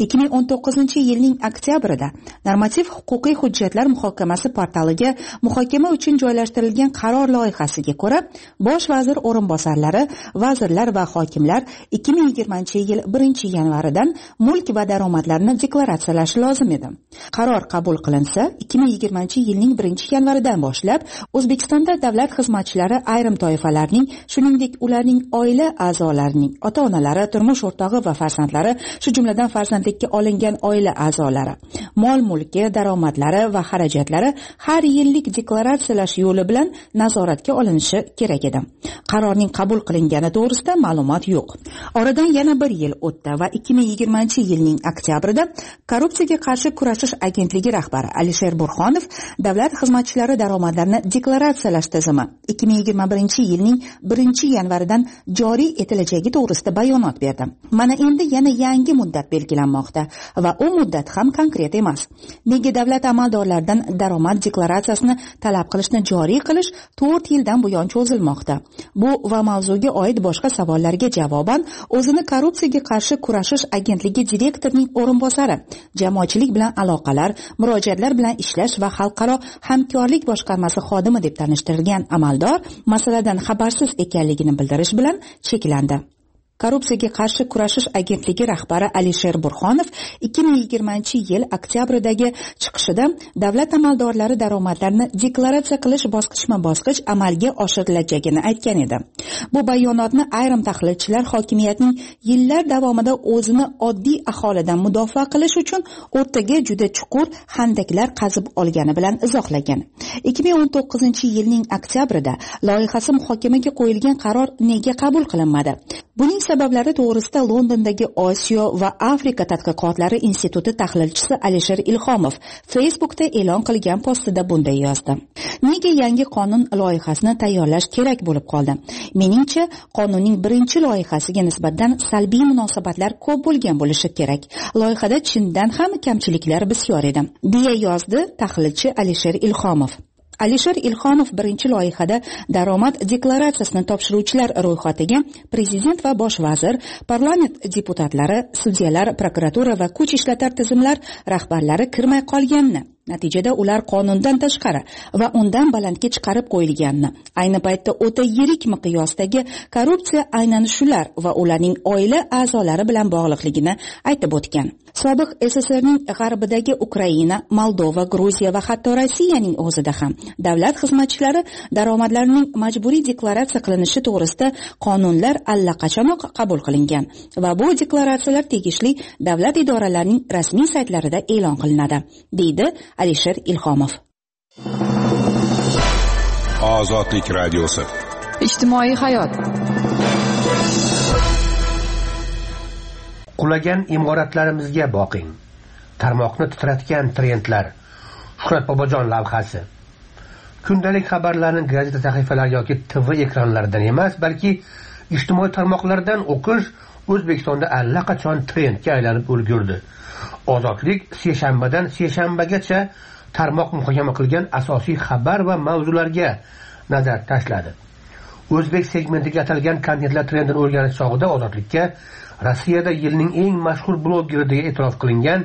2019-yilning oktyabrida normativ huquqiy hujjatlar muhokamasi portaliga muhokama uchun joylashtirilgan qaror loyihasiga ko'ra, bosh vazir o'rinbosarlari, vazirlar va hokimlar 2020-yil 1-yanvaridan mulk va daromadlarni deklaratsiyalashi lozim edi. Qaror qabul qilinsa, 2020-yilning 1-yanvaridan boshlab O'zbekistonda davlat xizmatchilari ayrim toifalarning, shuningdek ularning oila a'zolarining, ota-onalari, turmush o'rtog'i va farzandlari, shu jumladan farzandlikka olingan oila a'zolari, mol-mulki, daromadlari va xarajatlari har yillik deklaratsiyalash yo'li bilan nazoratga olinishi kerak edi. Qarorning qabul qilingani to'g'risida ma'lumot yo'q. Oradan yana 1 yil o'tdi va 2020-yilning oktyabrida Korrupsiyaga qarshi kurashish agentligi rahbari Alisher Burxonov davlat xizmatchilari daromadlarini deklaratsiyalash tizimi 2021-yilning 1-yanvaridan joriy etilajagi to'g'risida bayonot berdi. Mana endi yana yangi muddat belgilanmoqda va u muddat ham konkret emas. Nega davlat amaldorlaridan daromad deklaratsiyasini talab qilishni joriy qilish 4 yildan buyon cho'zilmoqda? Bu va mavzuga oid boshqa savollarga javoban o'zini Korrupsiyaga qarshi kurashish agentligi direktorining o'rinbosari, jamoatchilik bilan aloqalar, murojaatlar bilan ishlash va xalqaro hamkorlik boshqarmasi xodimi deb tanishtirilgan amaldor masaladan xabarsiz ekanligini bildirish bilan cheklandi. Korrupsiyaga qarshi kurashish agentligi rahbari Alisher Burxonov 2020-yil oktyabrdagi chiqishida davlat amaldorlari daromadlarini deklaratsiya qilish bosqichma-bosqich amalga oshirilajagini aytgan edi. Bu bayonotni ayrim tahlilchilar hokimiyatning yillar davomida o'zini oddiy aholidan mudofaa qilish uchun o'rtaga juda chuqur handaklar qazib olgani bilan izohlagan. 2019-yilning oktyabrida loyihasi muhokamaga qo'yilgan qaror nega qabul qilinmadi? Buning sabablari to'g'risida Londondagi Osiyo va Afrika tadqiqotlari instituti tahlilchisi Alisher Ilhomov Facebookda e'lon qilgan postida bunday yozdi. Nega yangi qonun loyihasini tayyorlash kerak bo'lib qoldi? Meningcha, qonunning birinchi loyihasiga nisbatan salbiy munosabatlar ko'p bo'lgan bo'lishi kerak. Loyihada chindan ham kamchiliklar bisyor edi, deya yozdi tahlilchi Alisher Ilhomov. Alisher Ilhomov birinchi loyihada daromad deklaratsiyasini topshiruvchilar ro'yxatiga prezident va bosh vazir, parlament deputatlari, sudyalar, prokuratura va kuch ishlatar tizimlar rahbarlari kirmay qolganini, Natijada ular qonundan tashqari va undan balandga chiqarib qo'yilganini, ayni paytda o'ta yirik miqyosdagi korrupsiya aynan shular va ularning oila a'zolari bilan bog'liqligini aytib o'tgan. Sobiq SSRning g'arbidagi Ukraina, Moldova, Gruziya va hatto Rossiyaning o'zida ham davlat xizmatchilari daromadlarining majburiy deklaratsiya qilinishi to'g'risida qonunlar allaqachonoq qabul qilingan va bu deklaratsiyalar tegishli davlat idoralarining rasmiy saytlarida e'lon qilinadi, deydi Alisher Ilhomov. Ozodlik radiosi. Ijtimoiy hayot. Qulagan imoratlarimizga boqing. Tarmoqni titratgan trendlar. Shuhrat Bobojon lavhasi. Kundalik xabarlarni gazeta sahifalari yoki TV ekranlaridan emas, balki ijtimoiy tarmoqlardan o'qish O'zbekistonda allaqachon trendga aylanib ulgurdi. Ozodlik seshanbadan seshanbagacha tarmoq muhokama qilgan asosiy xabar va mavzularga nazar tashladi. O'zbek segmentiga atalgan kontentlar trendini o'rganish chog'ida Ozodlikka Rossiyada yilning eng mashhur blogeri deya e'tirof qilingan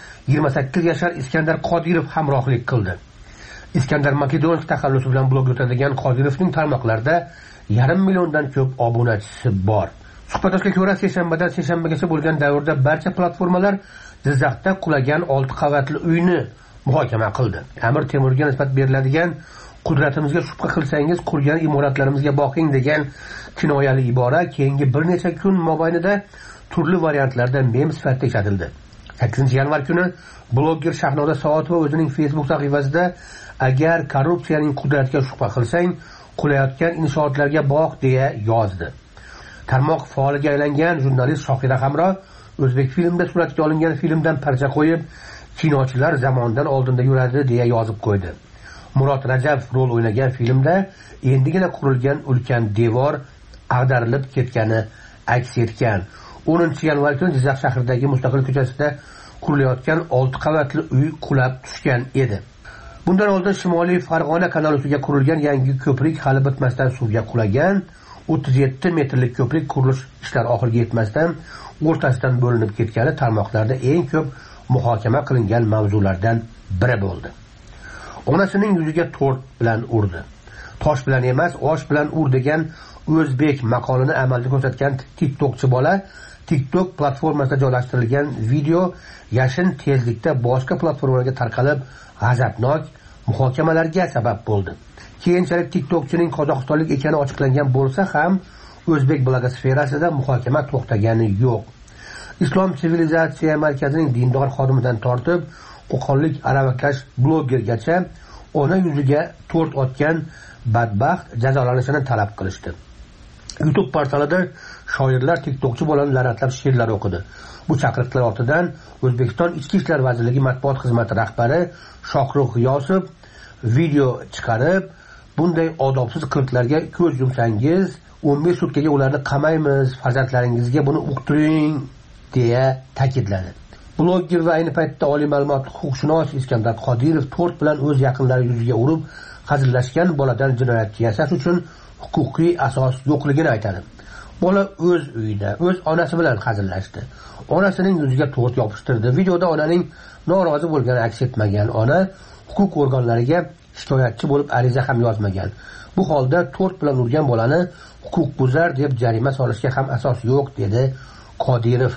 28 yashar Iskandar Qodirov hamrohlik qildi. Iskandar Makedonsk taxallusi bilan blog yuritadigan Qodirovning tarmoqlarda 1,5 milliondan ko'p obunachisi bor. Suhbatdoshga ko'ra, seshanbadan seshanbagacha bo'lgan davrda barcha platformalar Jizzaxda qulagan 6 qavatli uyni muhokama qildi. Amir Temurga nisbat beriladigan "Qudratimizga shubha qilsangiz qurgan imoratlarimizga boqing" degan kinoyali ibora keyingi bir necha kun mobaynida turli variantlarda mem sifatida ishlatildi. 8-yanvar kuni blogger Shahnoza Soatova o'zining Facebook sahifasida "Agar korrupsiyaning qudratiga shubha qilsang, qulayotgan inshootlarga boq" deya yozdi. Tarmoq faoliga aylangan jurnalist Shohira Hamro O'zbek filmda suratga olingan filmdan parcha qo'yib, kinochilar zamondan oldinda yuradi deya yozib qo'ydi. Murod Rajab rol o'ynagan filmda endigina qurilgan ulkan devor ag'darilib ketgani aks etgan. 10-yanvar kuni Jizzax shahridagi Mustaqil ko'chasida qurilayotgan 6 qavatli uy qulab tushgan edi. Bundan oldin Shimoliy Farg'ona kanali ustiga qurilgan yangi ko'prik hali bitmasdan suvga qulagan. 37 metrlik ko'prik qurilish ishlari oxiriga yetmasdan o'rtasidan bo'linib ketgani tarmoqlarda eng ko'p muhokama qilingan mavzulardan biri bo'ldi. Onasining yuziga to'rt bilan urdi. Tosh bilan emas, osh bilan ur degan o'zbek maqolini amalda ko'rsatgan TikTokchi bola TikTok platformasida joylashtirilgan video yashin tezlikda boshqa platformalarga tarqalib, g'azabnok muhokamalarga sabab bo'ldi. Keyinchalik TikTokchining qozog'istonlik ekani ochiqlangan bo'lsa ham, o'zbek blogosferasida muhokama to'xtagani yo'q. Islom sivilizatsiya markazining dindor xodimidan tortib, qo'qonlik aravakash blogergacha ona yuziga to'rt otgan badbaxt jazolanishini talab qilishdi. YouTube portalida shoirlar TikTokchi bolani la'natlab she'rlar o'qidi. Bu chaqiriqlar ortidan O'zbekiston Ichki ishlar vazirligi matbuot xizmati rahbari Shohruh G'iyosov video chiqarib, bunday odobsiz qilqlarga ko'z yumsangiz, 15 sutkaga ularni qamaymiz, farzandlaringizga buni uqtiring deya ta'kidladi. Blogger va ayni paytda oliy ma'lumotli huquqshunos Iskandar Qodirov to'rt bilan o'z yaqinlari yuziga urib, hazillashgan boladan jinoyatchi yasash uchun huquqiy asos yo'qligini aytadi. Bola o'z uyida, o'z onasi bilan hazillashdi. Onasining yuziga to'rt yopishtirdi. Videoda onaning norozi bo'lgani aks etmagan. Ona huquq organlariga shikoyatchi bo'lib ariza ham yozmagan. Bu holda to'rt bilan urgan bolani huquqbuzar deb jarima solishga ham asos yo'q, dedi Qodirov.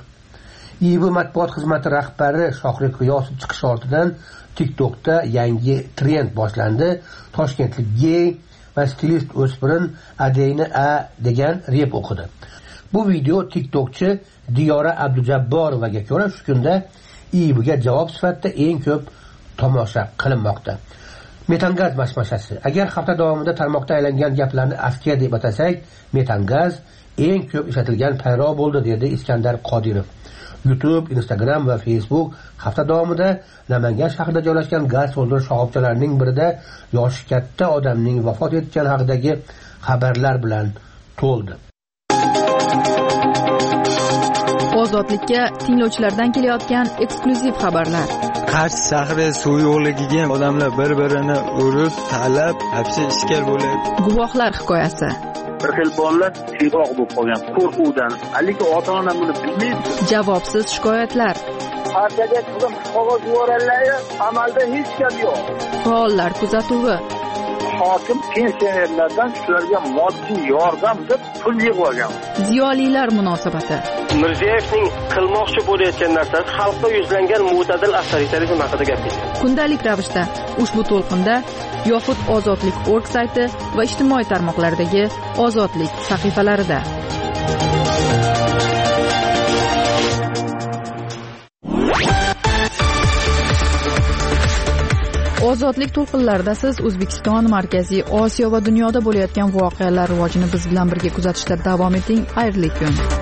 IIB matbuot xizmati rahbari Shohruh G'iyosov chiqishi ortidan TikTokda yangi trend boshlandi. Toshkentlik gey va stilist o'spirin Adeyni A degan rep o'qidi. Bu video TikTokchi Diyora Abdujabborovaga ko'ra shu kunda IIBga javob sifatida eng ko'p tomosha qilinmoqda. Metangaz mashmashasi. Agar hafta davomida tarmoqda aylangan gaplarni askiya deb atasak, metangaz eng ko'p ishlatilgan payro bo'ldi, dedi Iskandar Qodirov. YouTube, Instagram va Facebook hafta davomida Namangan shahrida joylashgan gaz so'ndirish shoxobchalarining birida yoshi katta odamning vafot etgani haqidagi xabarlar bilan to'ldi. Ozodlikka tinglovchilardan kelayotgan eksklyuziv xabarlar. Qarshi shahri suv yo'qligiga odamlar bir-birini urib, talab, hapsi ishkal bo'ladi. Guvohlar hikoyasi. bir xil bolalar tiyroq bo'lib qolgan qo'rquvdan. Lekin ota-ona buni bilmaydi. Javobsiz shikoyatlar. Partiyaga qizim qog'oz yuborganlar, amalda hech gap yo'q. Faollar kuzatuvi. Hokim pensionerlardan shularga moddiy yordam deb pul yig'ib olgan. Ziyolilar munosabati. Mirziyoyevning qilmoqchi bo'layotgan narsasi xalqqa yuzlangan mo'tadil avtoritarizm haqida gapirdi. Kundalik ravishda ushbu to'lqinda yoxud Ozodlik.org sayti va ijtimoiy tarmoqlardagi Ozodlik sahifalarida. Ozodlik to'lqinlarida siz O'zbekiston, Markaziy Osiyo va dunyoda bo'layotgan voqealar rivojini biz bilan birga kuzatishda davom eting. Xayrli kun.